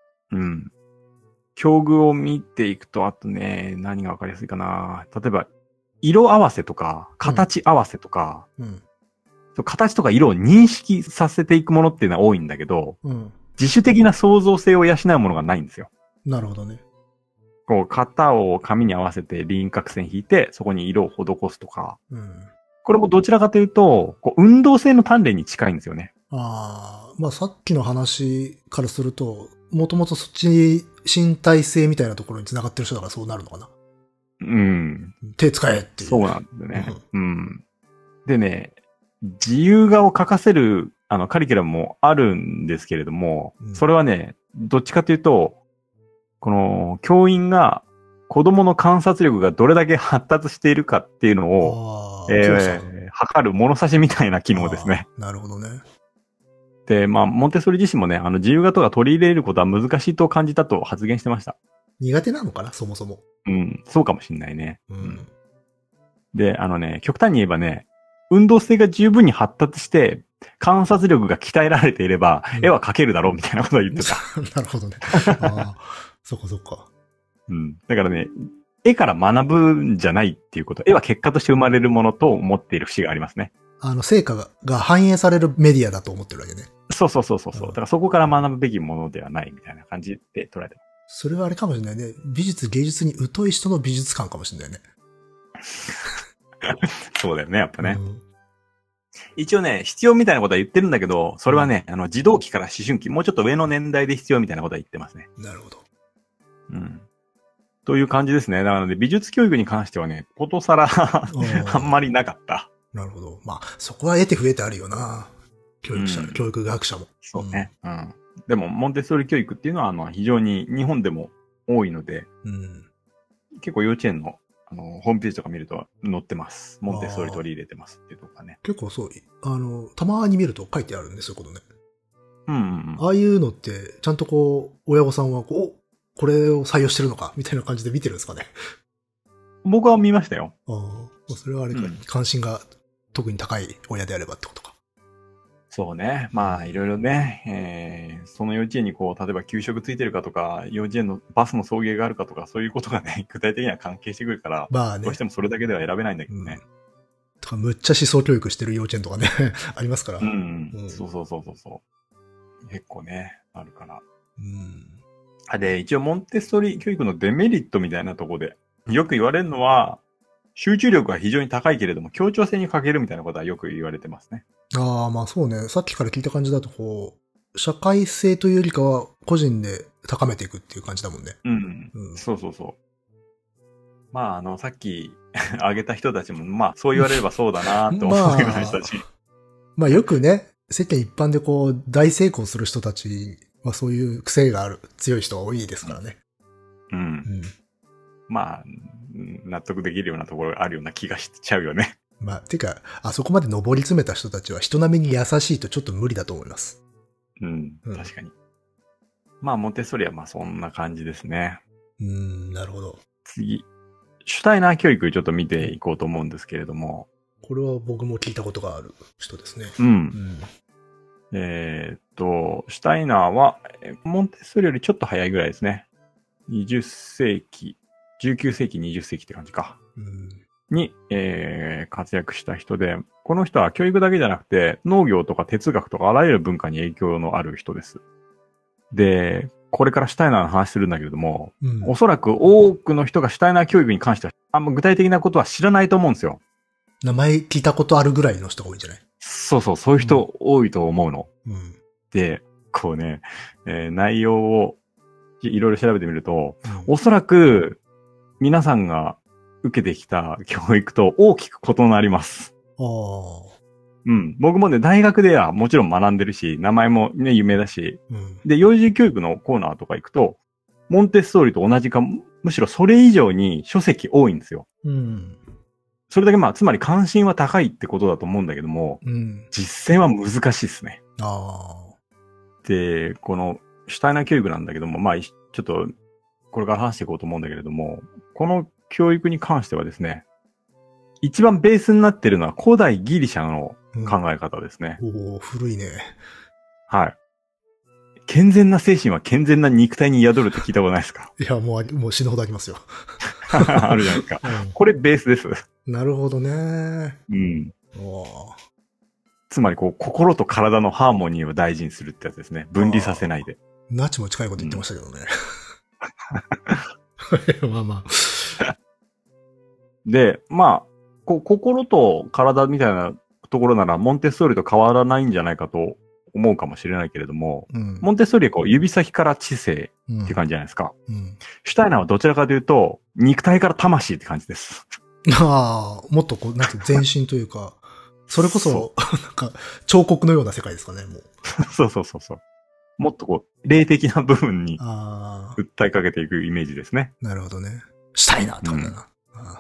教具を見ていくと、あとね、何がわかりやすいかな。例えば、色合わせとか、形合わせとか、形とか色を認識させていくものっていうのは多いんだけど、自主的な創造性を養うものがないんですよ。 なるほどね。 型を紙に合わせて輪郭線引いて、そこに色を施すとか。これもどちらかというと、運動性の鍛錬に近いんですよね。 さっきの話からすると、もともとそっちに身体性みたいなところに繋がってる人だからそうなるのかな。手使えっていう。 そうなんだよね。でね、自由画を描かせる、カリキュラムもあるんですけれども、それはね、どっちかというと、この、教員が子供の観察力がどれだけ発達しているかっていうのを、測る物差しみたいな機能ですね。 なるほどね。 で、モンテッソーリ自身もね、自由画とか取り入れることは難しいと感じたと発言してました。 苦手なのかな、そもそも。 そうかもしんないね。で、極端に言えばね、運動性が十分に発達して、観察力が鍛えられていれば、絵は描けるだろうみたいなことを言ってた。 なるほどね。そっか。 だからね、絵から学ぶんじゃないっていうこと、絵は結果として生まれるものと思っている節がありますね。 成果が反映されるメディアだと思ってるわけね。 そう。だからそこから学ぶべきものではないみたいな感じで捉えてます。 それはあれかもしれないね。美術、芸術に疎い人の美術館かもしれないね。 そうだよね、やっぱね。一応ね、必要みたいなことは言ってるんだけど、それはね、児童期から思春期、もうちょっと上の年代で必要みたいなことは言ってますね。 なるほど。 という感じですね。なので、美術教育に関してはね、ことさらあんまりなかった。 なるほど。そこは得て増えてあるよな。教育学者も。 そうね。でも、モンテッソーリ教育っていうのは、非常に日本でも多いので、結構幼稚園の、ホームページとか見ると載ってます。モンテッソーリ取り入れてますっていうとかね。 結構そう、たまに見ると書いてあるんですよ、ことね。ああいうのって、ちゃんと親御さんはこれを採用してるのかみたいな感じで見てるんですかね。 僕は見ましたよ。 それはあれか、関心が特に高い親であればってことか。 そうね。まあ、いろいろね、その幼稚園にこう、例えば給食ついてるかとか、幼稚園のバスの送迎があるかとか、そういうことがね、具体的には関係してくるから、 まあね。 どうしてもそれだけでは選べないんだけどね。 とか、むっちゃ思想教育してる幼稚園とかね、ありますから。 そうそうそうそう。結構ね、あるから。 うん。 で、一応モンテッソーリ教育のデメリットみたいなところで、よく言われるのは、集中力が非常に高いけれども、協調性に欠けるみたいなことはよく言われてますね。 ああ、まあそうね。さっきから聞いた感じだと、こう、社会性というよりかは、個人で高めていくっていう感じだもんね。 そうそうそう。まあ、さっき挙げた人たちも、まあ、そう言われればそうだなって思うような人たち。 まあよくね、世間一般でこう、大成功する人たちはそういう癖がある、強い人が多いですからね。 まあ、納得できるようなところがあるような気がしちゃうよね。 まあ、てか、あそこまで上り詰めた人たちは人並みに優しいとちょっと無理だと思います。 確かに。まあ、モンテッソーリはまあそんな感じですね。 なるほど。 次。シュタイナー教育ちょっと見ていこうと思うんですけれども。 これは僕も聞いたことがある人ですね。 シュタイナーは、モンテッソーリよりちょっと早いぐらいですね。20世紀、19世紀、20世紀って感じか。に、活躍した人で、この人は教育だけじゃなくて、農業とか哲学とかあらゆる文化に影響のある人です。で、これからシュタイナーの話するんだけれども、おそらく多くの人がシュタイナー教育に関しては、あんま具体的なことは知らないと思うんですよ。 名前聞いたことあるぐらいの人が多いんじゃない？ そうそう、そういう人多いと思うの。で、こうね、内容をいろいろ調べてみると、おそらく皆さんが受けてきた教育と大きく異なります。僕もね、大学ではもちろん学んでるし、名前もね、有名だし、で、幼児教育のコーナーとか行くと、モンテッソーリと同じか、むしろそれ以上に書籍多いんですよ。それだけまあ、つまり関心は高いってことだと思うんだけども、実践は難しいですね。で、このシュタイナー教育なんだけども、まあ、ちょっと、これから話していこうと思うんだけれども、この教育に関してはですね、一番ベースになっているのは古代ギリシャの考え方ですね。 古いね。 はい。健全な精神は健全な肉体に宿るって聞いたことないですか？ いや、もう死ぬほどありますよ。 あるじゃないですか。これベースです。 なるほどね。 つまりこう、心と体のハーモニーを大事にするってやつですね。分離させないで。 ナチも近いこと言ってましたけどね。まあまあ。 で、まあ、心と体みたいなところなら、モンテッソーリと変わらないんじゃないかと思うかもしれないけれども、モンテッソーリはこう指先から知性って感じじゃないですか。シュタイナーはどちらかというと、肉体から魂って感じです。 もっとこう、なんて全身というか、それこそ、なんか、彫刻のような世界ですかね、もう。 そう。もっとこう、霊的な部分に、訴えかけていくイメージですね。 なるほどね。したいなって感じだな。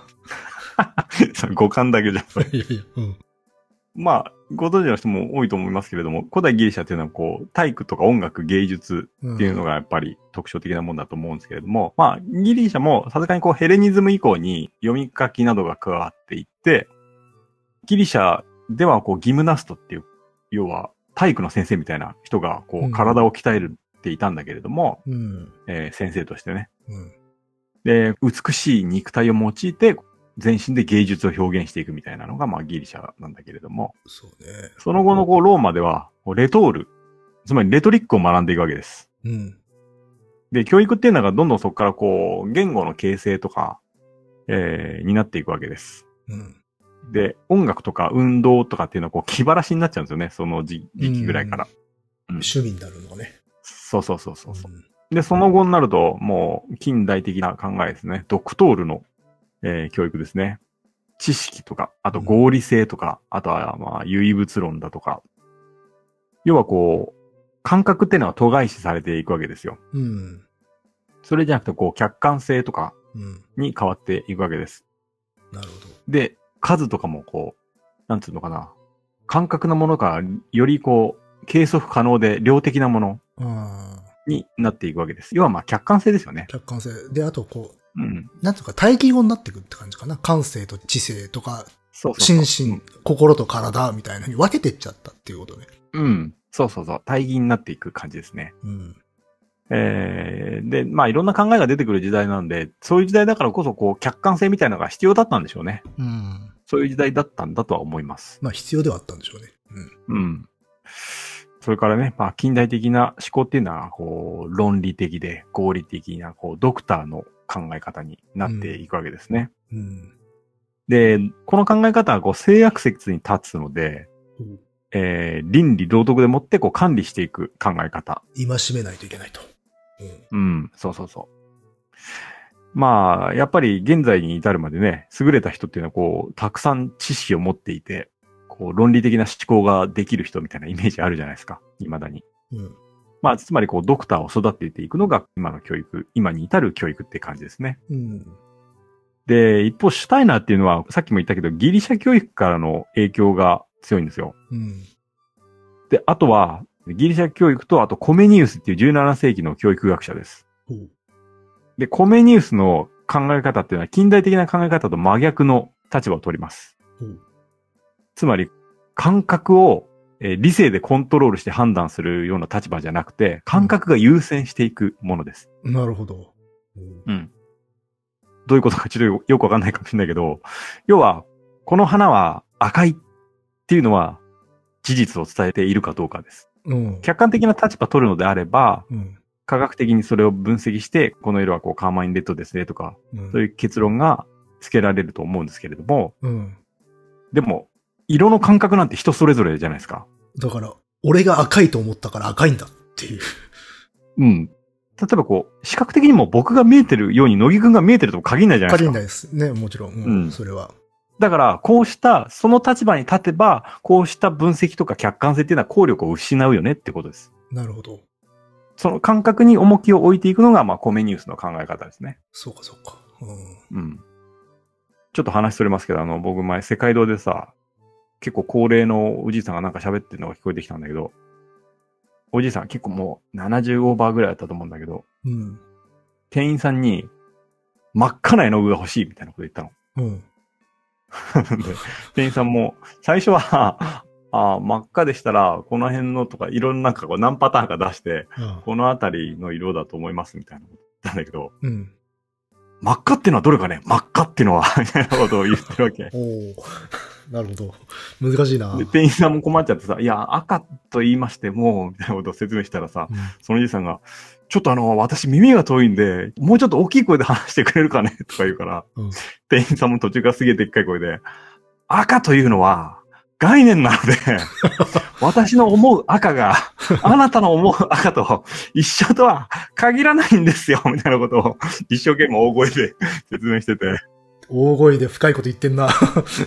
五感だけじゃん。まあ、ご存知の人も多いと思いますけれども、古代ギリシャっていうのはこう、体育とか音楽、芸術っていうのがやっぱり特徴的なもんだと思うんですけれども、まあ、ギリシャもさすがにこう、ヘレニズム以降に読み書きなどが加わっていって、ギリシャではこう、ギムナストっていう、要は体育の先生みたいな人がこう、体を鍛えていたんだけれども、先生としてね。で、美しい肉体を用いて、全身で芸術を表現していくみたいなのが、まあ、ギリシャなんだけれども。その後のこう、ローマでは、レトール、つまりレトリックを学んでいくわけです。で、教育っていうのがどんどんそこからこう、言語の形成とか、になっていくわけです。で、音楽とか運動とかっていうのはこう、気晴らしになっちゃうんですよね。その時期ぐらいから。 趣味になるのがね。 そう。で、その後になると、もう、近代的な考えですね。ドクトールの、教育ですね。知識とか、あと合理性とか、あとは、まあ、唯物論だとか。要はこう、感覚っていうのは度外視されていくわけですよ。それじゃなくて、こう、客観性とかに変わっていくわけです。 なるほど。 で、数とかもこう、なんつうのかな。感覚のものから、よりこう、計測可能で量的なものになっていくわけです。要はまあ、客観性ですよね。 客観性。で、あとこう、なんとか対義語になっていくって感じかな。感性と知性とか、心身、心と体みたいなに分けてっちゃったっていうことね。 うん。そうそうそう。対義になっていく感じですね。 うん。 で、まあいろんな考えが出てくる時代なんで、そういう時代だからこそ、こう、客観性みたいなのが必要だったんでしょうね。 うん。 そういう時代だったんだとは思います。 まあ必要ではあったんでしょうね。 うん。うん。それからね、まあ近代的な思考っていうのは、こう、論理的で合理的な、こう、ドクターの考え方になっていくわけですね。 うん。 で、この考え方は、こう、性悪説に立つので、倫理道徳でもってこう管理していく考え方。 戒めないといけないと。 うん、そうそうそう。まあ、やっぱり現在に至るまでね、優れた人っていうのはこう、たくさん知識を持っていて、こう、論理的な思考ができる人みたいなイメージあるじゃないですか。未だに。 うん。 まあ、つまりこう、ドクターを育てていくのが今の教育、今に至る教育って感じですね。 うん。 で、一方、シュタイナーっていうのは、さっきも言ったけど、ギリシャ教育からの影響が強いんですよ。 うん。 で、あとは、ギリシャ教育と、あとコメニウスっていう17世紀の教育学者です。で、コメニウスの考え方っていうのは近代的な考え方と真逆の立場を取ります。つまり、感覚を理性でコントロールして判断するような立場じゃなくて、感覚が優先していくものです。 なるほど。 うん。どういうことかちょっとよくわかんないかもしれないけど、要は、この花は赤いっていうのは事実を伝えているかどうかです。 うん、 客観的な立場取るのであれば、 うん、 科学的にそれを分析して、この色はこうカーマインレッドですねとか、そういう結論がつけられると思うんですけれども、でも、色の感覚なんて人それぞれじゃないですか。 だから、俺が赤いと思ったから赤いんだっていう。 うん。例えばこう、視覚的にも僕が見えてるように乃木くんが見えてるとも限らないじゃないですか。 限らないですね、もちろん。それは。 だから、こうした、その立場に立てば、こうした分析とか客観性っていうのは効力を失うよねってことです。 なるほど。 その感覚に重きを置いていくのが、まあ、コメニウスの考え方ですね。 そうか、そうか。 うん。ちょっと話それますけど、僕前、世界堂でさ、結構高齢のおじいさんがなんか喋ってるのが聞こえてきたんだけど、おじいさん結構もう70オーバーぐらいだったと思うんだけど、店員さんに、真っ赤な絵の具が欲しいみたいなこと言ったの。で店員さんも、最初は、真っ赤でしたら、この辺のとか、いろんなこう何パターンか出して、このあたりの色だと思いますみたいなこと言ったんだけど、真っ赤っていうのはどれかね、真っ赤っていうのは、みたいなことを言ってるわけ。 なるほど。難しいな。 で、店員さんも困っちゃってさ、いや、赤と言いましても、みたいなことを説明したらさ、そのおじさんが、ちょっと私耳が遠いんで、もうちょっと大きい声で話してくれるかねとか言うから、店員さんも途中からすげえでっかい声で、赤というのは概念なので、私の思う赤があなたの思う赤と一緒とは限らないんですよ、みたいなことを一生懸命大声で説明してて。 大声で深いこと言ってんな。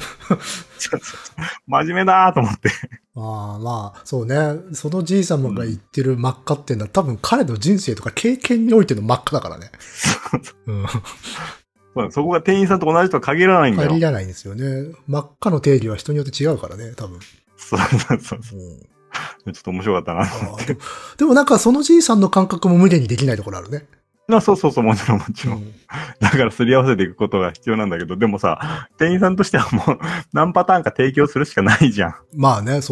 真面目だーと思って。 まあ、そうね。そのじいさまが言ってる真っ赤っていうのは、多分彼の人生とか経験においての真っ赤だからね。 そこが店員さんと同じとは限らないんだよ。 限らないんですよね。真っ赤の定義は人によって違うからね、多分。 そう。ちょっと面白かったなと思って。 でもなんかそのじいさんの感覚も無限にできないところあるね。 そう、もちろん。だからすり合わせていくことが必要なんだけど、でもさ、店員さんとしてはもう何パターンか提供するしかないじゃん。 まあね、そう。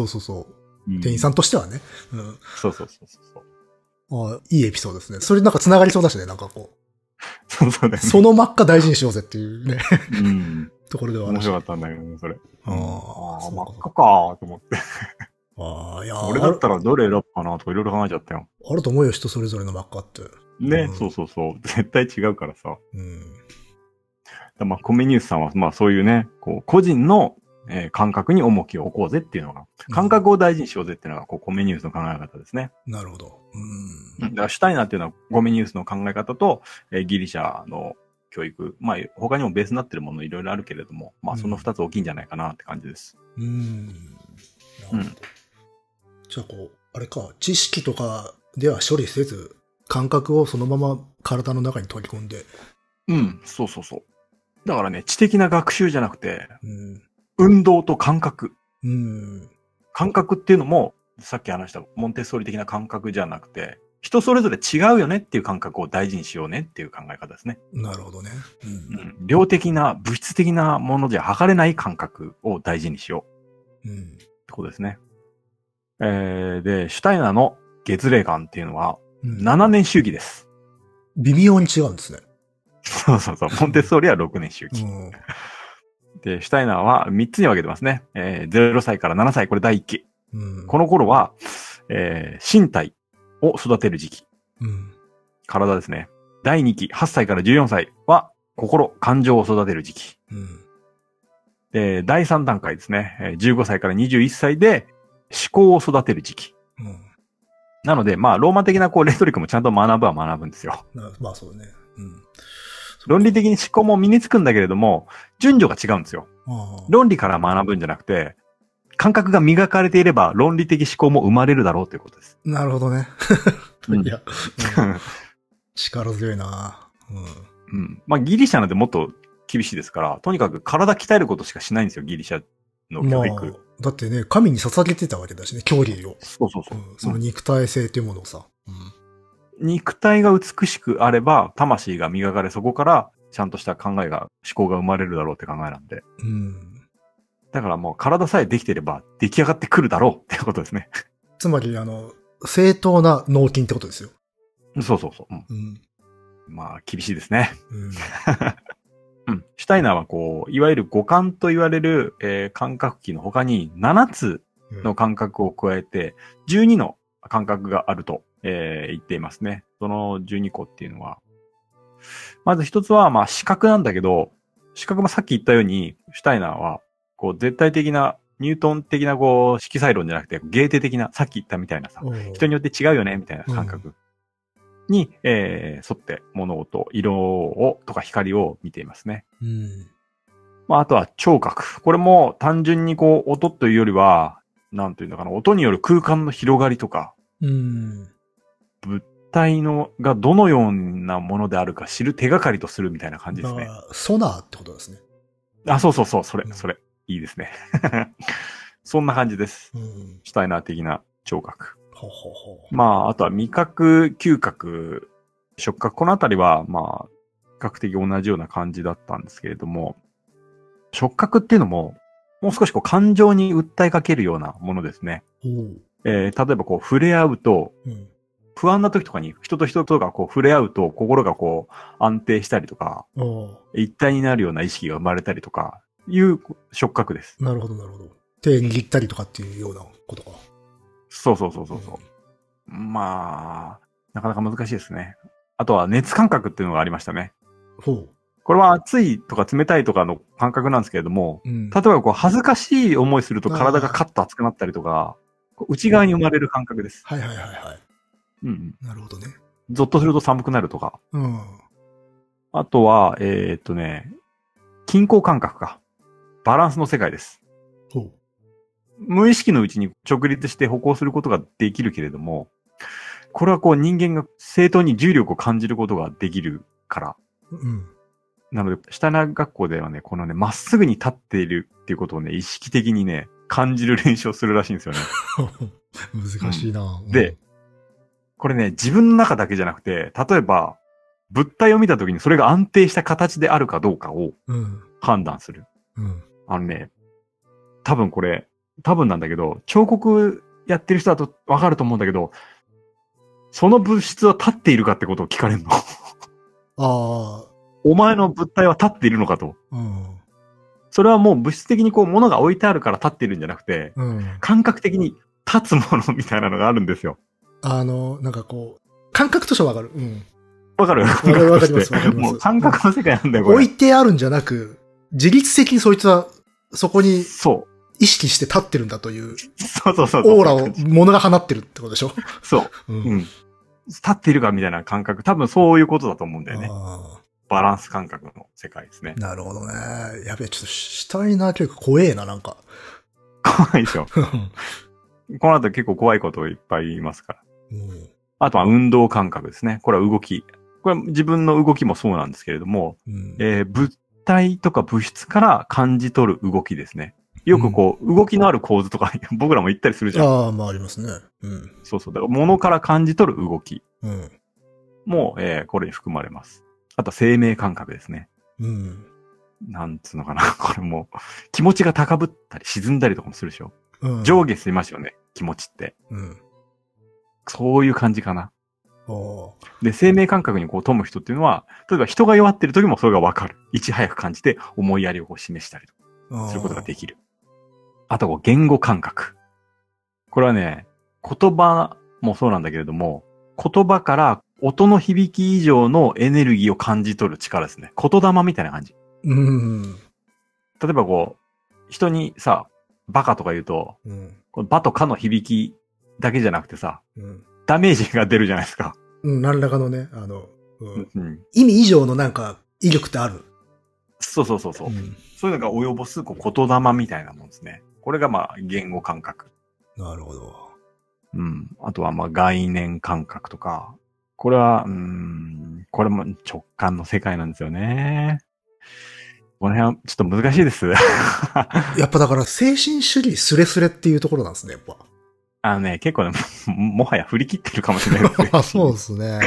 店員さんとしてはね。 そう。 いいエピソードですね。それなんか繋がりそうだしね、なんかこう。 そうだよね。 その真っ赤大事にしようぜっていうね。ところでは面白かったんだけどね、それ。真っ赤かと思って。俺だったらどれ選ぶかなとかいろいろ考えちゃったよ。 あると思うよ、人それぞれの真っ赤って。 ね、そう。絶対違うからさ。まあ、コメニウスさんは、まあそういうね、こう、個人の、感覚に重きを置こうぜっていうのが、感覚を大事にしようぜっていうのが、こう、コメニウスの考え方ですね。 なるほど。 だから、シュタイナーっていうのは、コメニウスの考え方と、ギリシャの教育、まあ、他にもベースになってるものいろいろあるけれども、まあ、その二つ大きいんじゃないかなって感じです。 なるほど。じゃあ、こう、あれか、知識とかでは処理せず、感覚をそのまま体の中に取り込んで。 そう。だからね、知的な学習じゃなくて、運動と感覚。感覚っていうのも、さっき話したモンテッソーリ的な感覚じゃなくて、人それぞれ違うよねっていう感覚を大事にしようねっていう考え方ですね。 なるほどね。 量的な、物質的なものじゃ測れない感覚を大事にしよう。ってことですね。 で、シュタイナーの月齢感っていうのは、7年周期です。 微妙に違うんですね。 そうそうそう。モンテッソーリは6年周期。で、シュタイナーは3つに分けてますね。0歳から7歳、これ第1期。この頃は、身体を育てる時期。体ですね。第2期、8歳から14歳は、心、感情を育てる時期。で、第3段階ですね。15歳から21歳で、思考を育てる時期。なので、まあ、ローマ的なレトリックもちゃんと学ぶんですよ。 まあ、そうね。 論理的に思考も身につくんだけれども、順序が違うんですよ。論理から学ぶんじゃなくて、感覚が磨かれていれば論理的思考も生まれるだろうということです。 なるほどね。いや、力強いな。 まあ、ギリシャなんてもっと厳しいですから、とにかく体鍛えることしかしないんですよ、ギリシャの教育。 だってね、神に捧げてたわけだしね、競技を。 そう。 その肉体性っていうものをさ。 肉体が美しくあれば、魂が磨かれ、そこからちゃんとした考えが、思考が生まれるだろうって考えなんで。だからもう体さえできてれば出来上がってくるだろうっていうことですね。 つまり、正当な脳筋ってことですよ。 そう。まあ、厳しいですね。シュタイナーはいわゆる五感と言われる、感覚器の他に7つの感覚を加えて、12の感覚があると、言っていますね。その12個っていうのは。まず一つは、まあ、視覚なんだけど、視覚もさっき言ったように、シュタイナーは、絶対的な、ニュートン的な色彩論じゃなくて、ゲーテ的な、さっき言ったみたいなさ、人によって違うよね、みたいな感覚に、沿って物事、色を、とか光を見ていますね。まあ、あとは聴覚。これも単純に音というよりは、なんというのかな、音による空間の広がりとか、物体がどのようなものであるか知る手がかりとするみたいな感じですね。 ソナーってことですね。 そう、それ。いいですね。そんな感じです。シュタイナー的な聴覚。まあ、あとは味覚、嗅覚、触覚。このあたりは、まあ、比較的同じような感じだったんですけれども、触覚っていうのも、もう少し感情に訴えかけるようなものですね。例えば触れ合うと、不安な時とかに人と人とが触れ合うと心が安定したりとか、一体になるような意識が生まれたりとか、いう触覚です。 なるほど。手握ったりとかっていうようなことか。 そう。まあ、なかなか難しいですね。あとは熱感覚っていうのがありましたね。これは熱いとか冷たいとかの感覚なんですけれども、例えば恥ずかしい思いすると体がカッと熱くなったりとか、内側に生まれる感覚です。 はい。なるほどね。 ゾッとすると寒くなるとか。あとは、均衡感覚か。バランスの世界です。無意識のうちに直立して歩行することができるけれども、これは人間が正当に重力を感じることができるから。なので、シュタイナー学校ではね、まっすぐに立っているっていうことをね、意識的にね、感じる練習をするらしいんですよね。 難しいな。 で、これね、自分の中だけじゃなくて、例えば、物体を見たときにそれが安定した形であるかどうかを判断する。多分なんだけど、彫刻やってる人だとわかると思うんだけど、その物質は立っているかってことを聞かれるの。お前の物体は立っているのかと。それはもう物質的に物が置いてあるから立っているんじゃなくて、感覚的に立つものみたいなのがあるんですよ。 感覚としてはわかる。 わかるわかります。もう感覚の世界なんだよ、これ。 置いてあるんじゃなく、自律的にそいつは、そこに、意識して立ってるんだという。 そう。 オーラを物が放ってるってことでしょ。 そう。立っているかみたいな感覚。多分そういうことだと思うんだよね。バランス感覚の世界ですね。 なるほどね。やべえ、ちょっとシュタイナー教育怖えな、なんか。 怖いでしょ。この後結構怖いことをいっぱい言いますから。あとは運動感覚ですね。これは動き。これは自分の動きもそうなんですけれども、物体とか物質から感じ取る動きですね。よく動きのある構図とか僕らも言ったりするじゃん。 まあありますね。 そう。だから物から感じ取る動きも、これに含まれます。あとは生命感覚ですね。なんつうのかな。これも気持ちが高ぶったり沈んだりとかもするでしょ。上下しますよね。 気持ちって。 うん。 そういう感じかな。 おで、生命感覚にこう富む人っていうのは、例えば人が弱ってる時もそれがわかる。いち早く感じて思いやりをこう示したりとかすることができる。あとこう言語感覚。これはね、言葉もそうなんだけれども、言葉から音の響き以上のエネルギーを感じ取る力ですね。言霊みたいな感じ。 うん。 例えばこう、人にさ、バカとか言うと、 うん、 このバとカの響きだけじゃなくてさ、 うん、 ダメージが出るじゃないですか。 うん、何らかのね、 うん、 意味以上のなんか威力ってある。 そうそうそうそう。うん、そういうのが及ぼすこう言霊みたいなもんですね。これがまあ言語感覚。 なるほど。 うん。あとはまあ概念感覚とか。これは、これも直感の世界なんですよね。この辺はちょっと難しいです。 やっぱだから精神主義スレスレっていうところなんですね、やっぱ。 結構ね、もはや振り切ってるかもしれないですね。 そうですね。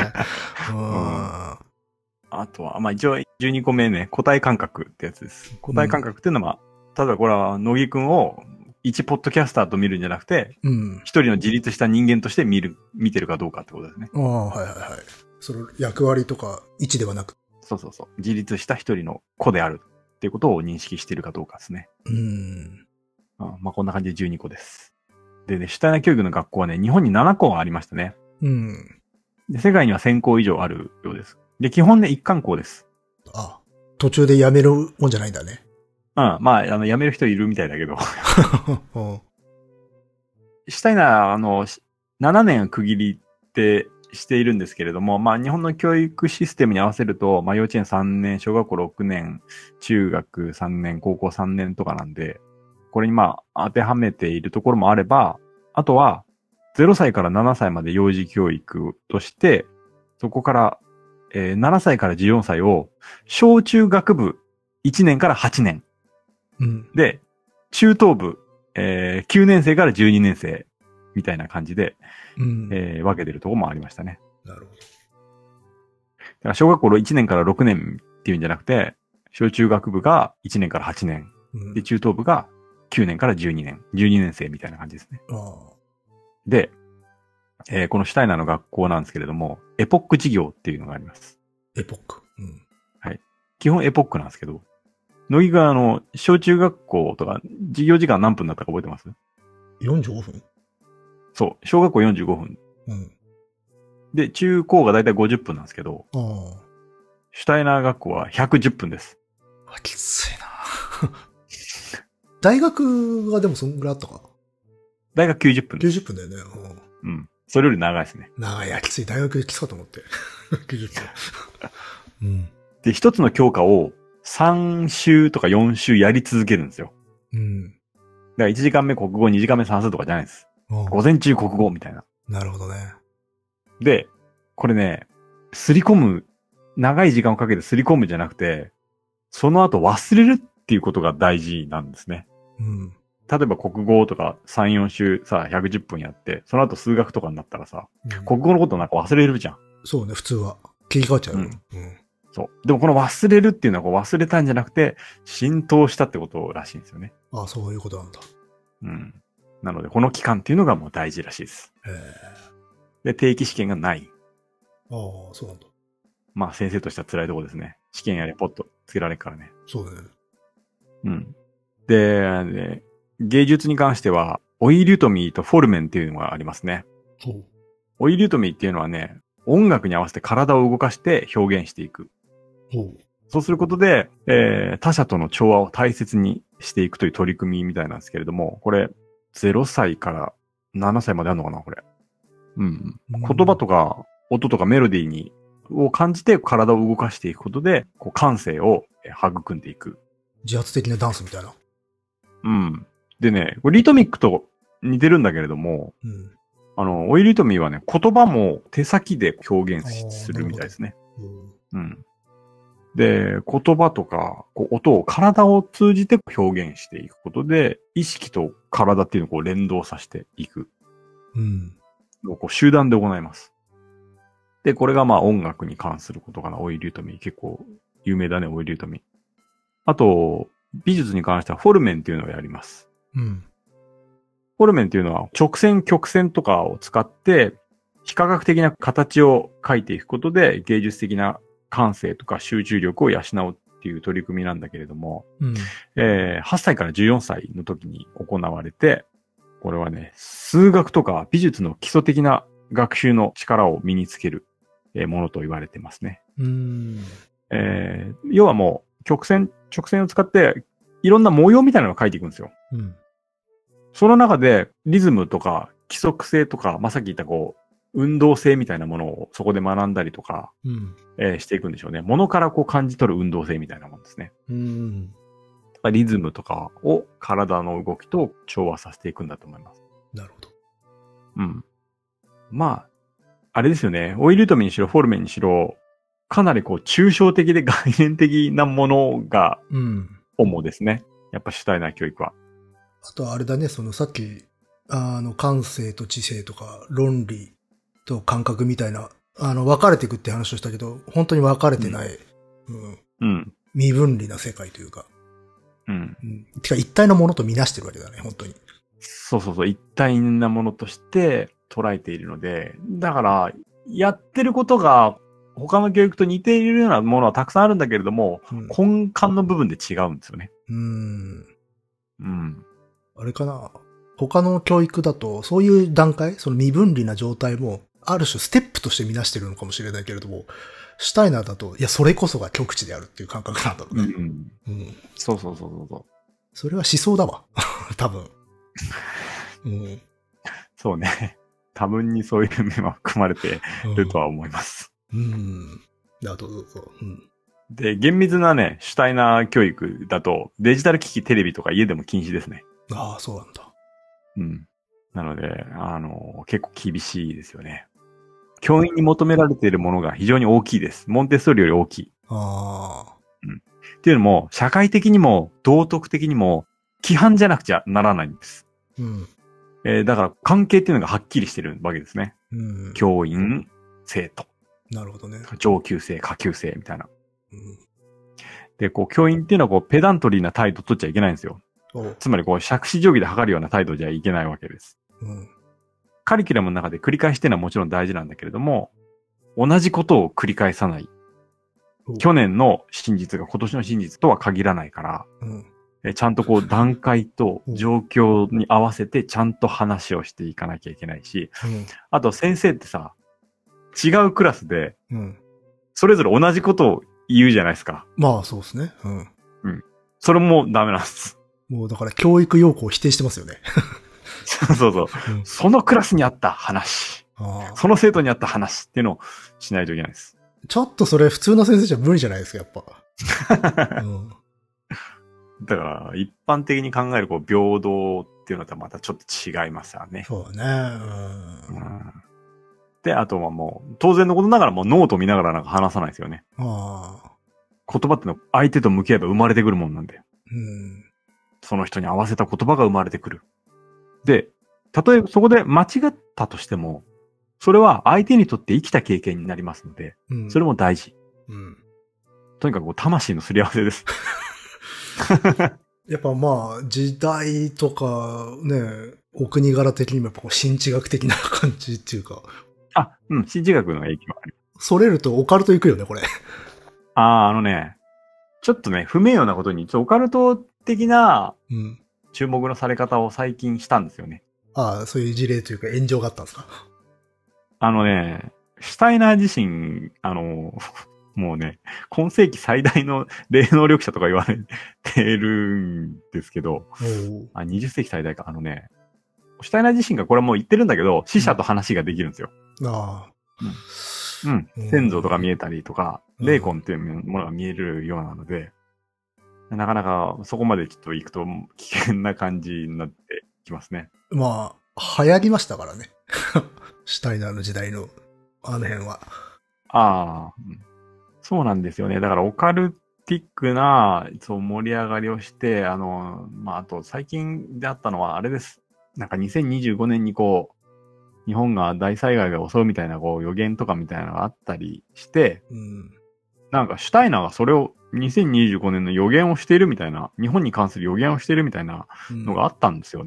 あとは、まあ一応12個目ね、個体感覚ってやつです。個体感覚っていうのは、例えばこれは乃木くんを一ポッドキャスターと見るんじゃなくて、一人の自立した人間として見てるかどうかってことですね。 はいはいはい。その役割とか位置ではなく。 そうそうそう。自立した一人の子であるっていうことを認識しているかどうかですね。まあこんな感じで12個です。でね、シュタイナー教育の学校はね、日本に7校ありましたね。で、世界には1000校以上あるようです。で、基本ね、一貫校です。 途中で辞めるもんじゃないんだね。 まあ、辞める人いるみたいだけど。シュタイナー、7年区切りってしているんですけれども、まあ、日本の教育システムに合わせると、まあ、幼稚園3年、小学校6年、中学3年、高校3年とかなんで、これにまあ、当てはめているところもあれば、あとは、0歳から7歳まで幼児教育として、そこから、7歳から14歳を、小中学部1年から8年。で、中等部、9年生から12年生みたいな感じで、分けてるところもありましたね。 なるほど。だから小学校1年から6年っていうんじゃなくて、小中学部が1年から8年。で、中等部が9年から12年。12年生みたいな感じですね。で、このシュタイナーの学校なんですけれども、エポック授業っていうのがあります。 エポック。 はい。基本エポックなんですけど、乃木が小中学校とか、授業時間何分だったか覚えてます？ 45 分？ そう。小学校45分。で、中高がだいたい50分なんですけど、シュタイナー学校は110分です。 きついな大学がでもそんぐらいあったか？ 大学90分です。 90分だよね。 それより長いですね。 長い。きつい。大学きつかと思って。90分。 で、一つの教科を3週とか4週やり続けるんですよ。だから1時間目国語、2時間目算数とかじゃないです。午前中国語みたいな。 なるほどね。 で、これね、長い時間をかけてすり込むじゃなくて、その後忘れるっていうことが大事なんですね。例えば国語とか3、4週さ、110分やって、その後数学とかになったらさ、国語のことなんか忘れるじゃん。 そうね、普通は。切り替わっちゃう。 そう。でもこの忘れるっていうのはこう忘れたんじゃなくて、浸透したってことらしいんですよね。 そういうことなんだ。 なので、この期間っていうのがもう大事らしいです。で、定期試験がない。 そうなんだ。 まあ、先生としては辛いところですね。試験やれポッとつけられるからね。 そうだね。 で、芸術に関しては、オイリュトミーとフォルメンっていうのがありますね。オイリュトミーっていうのはね、音楽に合わせて体を動かして表現していく。そうすることで、他者との調和を大切にしていくという取り組みみたいなんですけれども、これ、0歳から7歳まであるのかな、これ。言葉とか音とかメロディーを感じて体を動かしていくことで、こう感性を育んでいく。 自発的なダンスみたいな。 でね、これリトミックと似てるんだけれども、オイリトミーはね、言葉も手先で表現するみたいですね。で、言葉とか、こう音を体を通じて表現していくことで、意識と体っていうのをこう連動させていく。こう集団で行います。で、これがまあ音楽に関することかな。オイリュートミー。結構有名だね、オイリュートミー。あと、美術に関してはフォルメンっていうのをやります。フフォルメンっていうのは直線曲線とかを使って非科学的な形を描いていくことで芸術的な感性とか集中力を養うっていう取り組みなんだけれども、8歳から14歳の時に行われて、これはね、数学とか美術の基礎的な学習の力を身につけるものと言われてますね。要はもう直線を使っていろんな模様みたいなのを描いていくんですよ。その中でリズムとか規則性とか、さっき言った運動性みたいなものをそこで学んだりとか、していくんでしょうね。ものから感じ取る運動性みたいなもんですね。リズムとかを体の動きと調和させていくんだと思います。 なるほど。 あれですよね。オイルトミにしろ、フォルメンにしろ、かなり抽象的で概念的なものが、主ですね。やっぱシュタイナー教育は。 あとあれだね、さっき、感性と知性とか、論理と感覚みたいな、分かれていくって話をしたけど、本当に分かれてない、未分離な世界というか。てか一体のものとみなしてるわけだね、本当に。 そう、一体なものとして捉えているので、だから、やってることが他の教育と似ているようなものはたくさんあるんだけれども、根幹の部分で違うんですよね。 あれかな。他の教育だと、そういう段階、その未分離な状態も、ある種ステップとしてみなしてるのかもしれないけれども、シュタイナーだと、いや、それこそが極地であるっていう感覚なんだろうね。 そう。 それは思想だわ。多分。 そうね。多分にそういう面は含まれてるとは思います。 どうぞ。 で、厳密なね、シュタイナー教育だと、デジタル機器、テレビとか家でも禁止ですね。 ああ、そうなんだ。 なので、結構厳しいですよね。教員に求められているものが非常に大きいです。モンテッソーリより大きい。っていうのも、社会的にも道徳的にも規範じゃなくちゃならないんです。だから関係っていうのがはっきりしてるわけですね。教員、生徒。 なるほどね。 上級生、下級生みたいな。で、教員っていうのはペダントリーな態度取っちゃいけないんですよ。つまり杓子定規で測るような態度じゃいけないわけです。カリキュラムの中で繰り返しっていうのはもちろん大事なんだけれども、同じことを繰り返さない。去年の真実が今年の真実とは限らないから、ちゃんと段階と状況に合わせてちゃんと話をしていかなきゃいけないし、あと先生ってさ、違うクラスで、それぞれ同じことを言うじゃないですか。 そうですね。 それもダメなんです。 もうだから教育要項を否定してますよね。 そう。そのクラスにあった話。その生徒にあった話っていうのをしないといけないです。 ちょっとそれ普通の先生じゃ無理じゃないですか、やっぱ。 だから、一般的に考える平等っていうのとはまたちょっと違いますよね。 そうね。 で、あとはもう、当然のことながらもうノート見ながらなんか話さないですよね。言葉ってのは相手と向き合えば生まれてくるもんなんで。その人に合わせた言葉が生まれてくる。で、たとえそこで間違ったとしても、それは相手にとって生きた経験になりますので、それも大事。とにかく魂のすり合わせです。 やっぱ時代とかね、お国柄的にもやっぱ神知学的な感じっていうか。 神知学の影響ある。 それるとオカルト行くよね、これ。 ちょっとね、不名誉なことに、オカルト的な注目のされ方を最近したんですよね。 そういう事例というか炎上があったんですか？ シュタイナー自身、もうね、今世紀最大の霊能力者とか言われてるんですけど、20世紀最大か、シュタイナー自身がこれはもう言ってるんだけど、死者と話ができるんですよ。先祖とか見えたりとか、霊魂っていうものが見えるようなので、なかなかそこまでちょっと行くと危険な感じになってきますね。 流行りましたからね。シュタイナーの時代のあの辺は。 そうなんですよね。だからオカルティックな盛り上がりをして、あと最近であったのはあれです。なんか2025年に日本が大災害が襲うみたいな予言とかみたいなのがあったりして、なんかシュタイナーがそれを2025年の予言をしているみたいな、日本に関する予言をしているみたいなのがあったんですよね。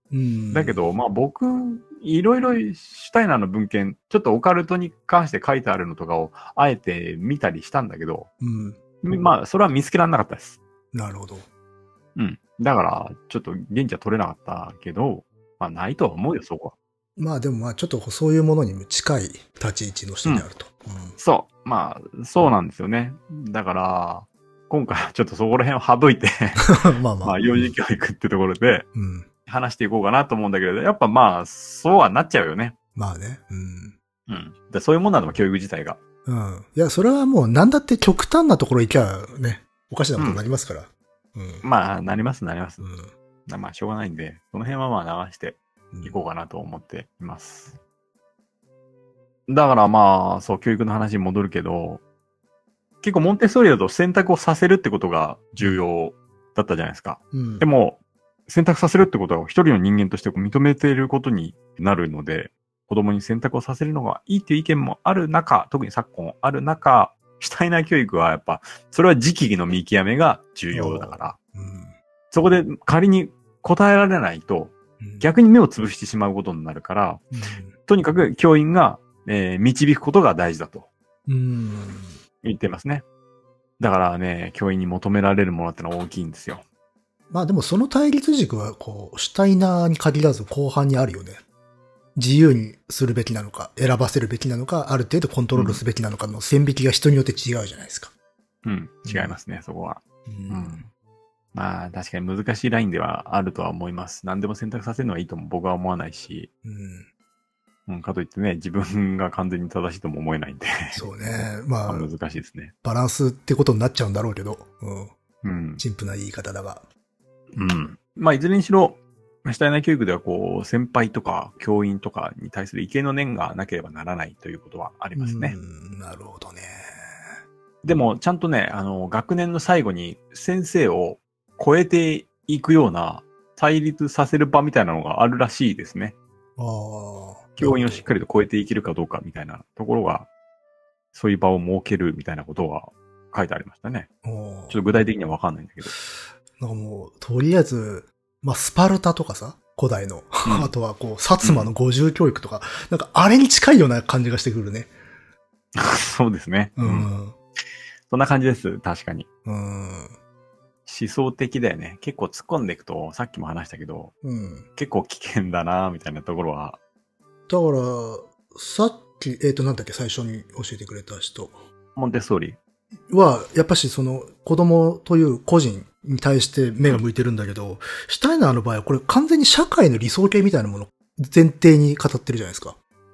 だけど、まあ僕、いろいろシュタイナーの文献、ちょっとオカルトに関して書いてあるのとかをあえて見たりしたんだけど、まあそれは見つけられなかったです。 なるほど。 だから、ちょっと現地は取れなかったけど、まあないとは思うよ、そこは。 まあでもまあちょっとそういうものに近い立ち位置の人であると。 そう。まあ、そうなんですよね。だから、今回はちょっとそこら辺を省いてまあ幼児教育ってところで、話していこうかなと思うんだけれど、やっぱまあ、そうはなっちゃうよね。 まあね。 でそういうもんなの、教育自体が。 いや、それはもうなんだって極端なところ行きゃね、おかしなことになりますから。 まあ、なります。まあ、しょうがないんで、その辺はまあ流していこうかなと思っています。だからまあ、そう、教育の話に戻るけど、結構モンテッソーリだと選択をさせるってことが重要だったじゃないですか。でも、選択させるってことは一人の人間として認めていることになるので、子供に選択をさせるのがいいという意見もある中、特に昨今ある中、シュタイナー教育はやっぱ、それは時期の見極めが重要だから、そこで仮に答えられないと、逆に目をつぶしてしまうことになるから、とにかく教員が、導くことが大事だと。言ってますね。だからね、教員に求められるものってのは大きいんですよ。 まあでもその対立軸は、こう、シュタイナーに限らず後半にあるよね。自由にするべきなのか、選ばせるべきなのか、ある程度コントロールすべきなのかの線引きが人によって違うじゃないですか。 違いますね、そこは。まあ、確かに難しいラインではあるとは思います。何でも選択させるのはいいとも僕は思わないし。かといってね、自分が完全に正しいとも思えないんで。 そうね。まあ、 難しいですね。 バランスってことになっちゃうんだろうけど。陳腐な言い方だが。 まあ、いずれにしろ、シュタイナー教育ではこう、先輩とか教員とかに対する畏敬の念がなければならないということはありますね。 なるほどね。 でも、ちゃんとね、学年の最後に先生を超えていくような対立させる場みたいなのがあるらしいですね。教員をしっかりと超えていけるかどうかみたいなところが、そういう場を設けるみたいなことが書いてありましたね。ちょっと具体的にはわかんないんだけど。 なんかもう、とりあえず、まあ、スパルタとかさ、古代の。あとは、こう、薩摩の五重教育とか、なんかあれに近いような感じがしてくるね。 そうですね。そんな感じです。確かに。思想的だよね。結構突っ込んでいくと、さっきも話したけど、結構危険だなみたいなところは。 だから、さっき、なんだっけ、最初に教えてくれた人。 モンテッソーリは、やっぱしその、子供という個人に対して目が向いてるんだけど、シュタイナーの場合はこれ完全に社会の理想形みたいなものを前提に語ってるじゃないですか。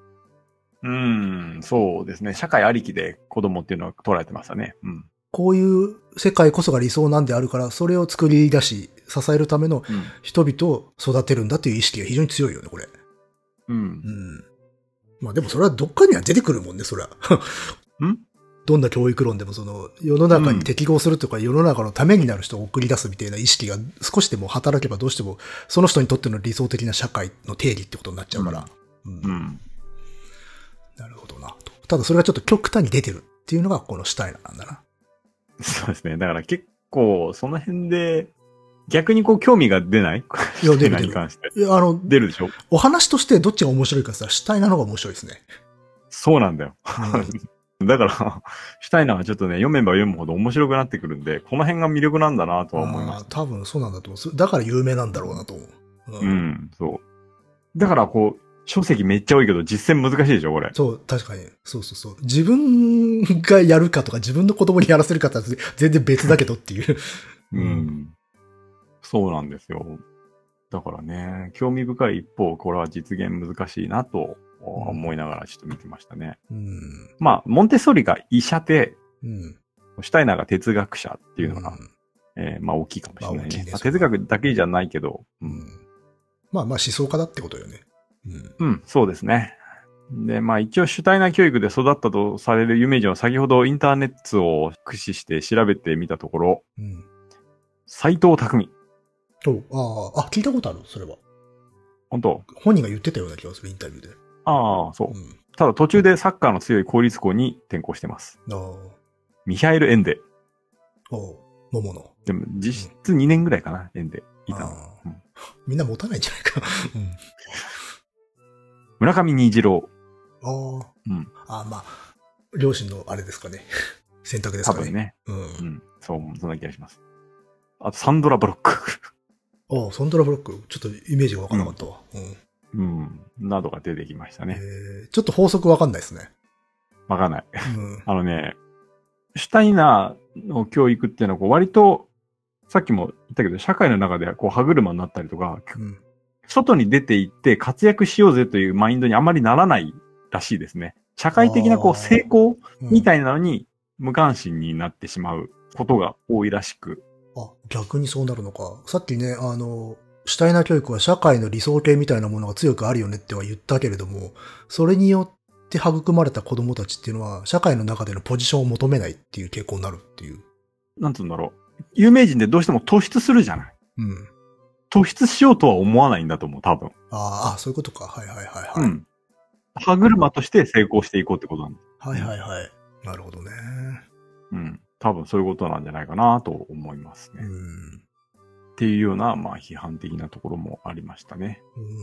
そうですね。社会ありきで子供っていうのは捉えてましたね。 こういう世界こそが理想なんであるから、それを作り出し、支えるための人々を育てるんだっていう意識が非常に強いよね、これ。まあでもそれはどっかには出てくるもんね、それは。どんな教育論でもその、世の中に適合するとか、世の中のためになる人を送り出すみたいな意識が少しでも働けばどうしても、その人にとっての理想的な社会の定義ってことになっちゃうから。なるほどな。ただそれがちょっと極端に出てるっていうのがこのシュタイナーなんだな。 そうですね。だから結構、その辺で、逆にこう興味が出ないいや、出る。 に関して。 いや、 出るでしょ？ お話としてどっちが面白いかさ、シュタイナーの方が面白いですね。 そうなんだよ。だから、シュタイナーはちょっとね、読めば読むほど面白くなってくるんで、この辺が魅力なんだなとは思います。 多分そうなんだと思う。だから有名なんだろうなと思う。 そう。だからこう、書籍めっちゃ多いけど、実践難しいでしょ、これ。 そう、確かに。そう。自分がやるかとか、自分の子供にやらせるかって全然別だけどっていう。 そうなんですよ。だからね、興味深い一方、これは実現難しいなと思いながらちょっと見てましたね。まあ、モンテッソーリが医者で、シュタイナーが哲学者っていうのが、まあ大きいかもしれないね。哲学だけじゃないけど、 まあ思想家だってことよね。 そうですね。で、まあ一応シュタイナー教育で育ったとされる有名人は先ほどインターネットを駆使して調べてみたところ、斎藤匠。 聞いたことあるそれは。 本当？ 本人が言ってたような気がする、インタビューで。 そう。ただ途中でサッカーの強い公立校に転校してます。ミハエル・エンデ。 桃の。 でも実質2年ぐらいかな、エンデ。いたの。 みんな持たないんじゃないか。うん。 村上虹郎。 ああ。 うん。 ああ、まあ、両親のあれですかね。選択ですかね。 多分ね。 うん。 うん。そう、そんな気がします。あと、サンドラ・ブロック。 ああ、サンドラ・ブロック。ちょっとイメージがわからなかったわ。 うん。などが出てきましたね。 ちょっと法則わかんないですね。 わかんない。 うん。 シュタイナーの教育っていうのは、こう割と、さっきも言ったけど、社会の中ではこう歯車になったりとか、 うん、 外に出て行って活躍しようぜというマインドにあまりならないらしいですね。社会的なこう成功みたいなのに無関心になってしまうことが多いらしく。 あ、逆にそうなるのか。さっきね、シュタイナー教育は社会の理想形みたいなものが強くあるよねっては言ったけれども、それによって育まれた子供たちっていうのは、社会の中でのポジションを求めないっていう傾向になるっていう。 なんつうんだろう。有名人でどうしても突出するじゃない。 うん。 突出しようとは思わないんだと思う、多分。 ああ、そういうことか。はいはいはいはい。 うん。歯車として成功していこうってことなんだ。 はいはいはい。なるほどね。 うん。多分そういうことなんじゃないかなと思いますね。っていうような、まあ批判的なところもありましたね。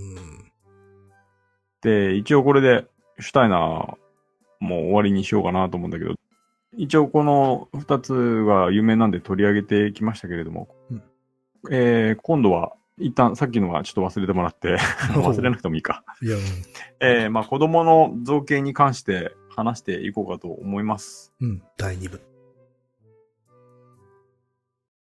で、一応これで、シュタイナーも終わりにしようかなと思うんだけど、一応この二つが有名なんで取り上げてきましたけれども、今度は一旦さっきのはちょっと忘れてもらって忘れなくてもいいか。 いや、 まあ子供の造形に関して話していこうかと思います。 第2部。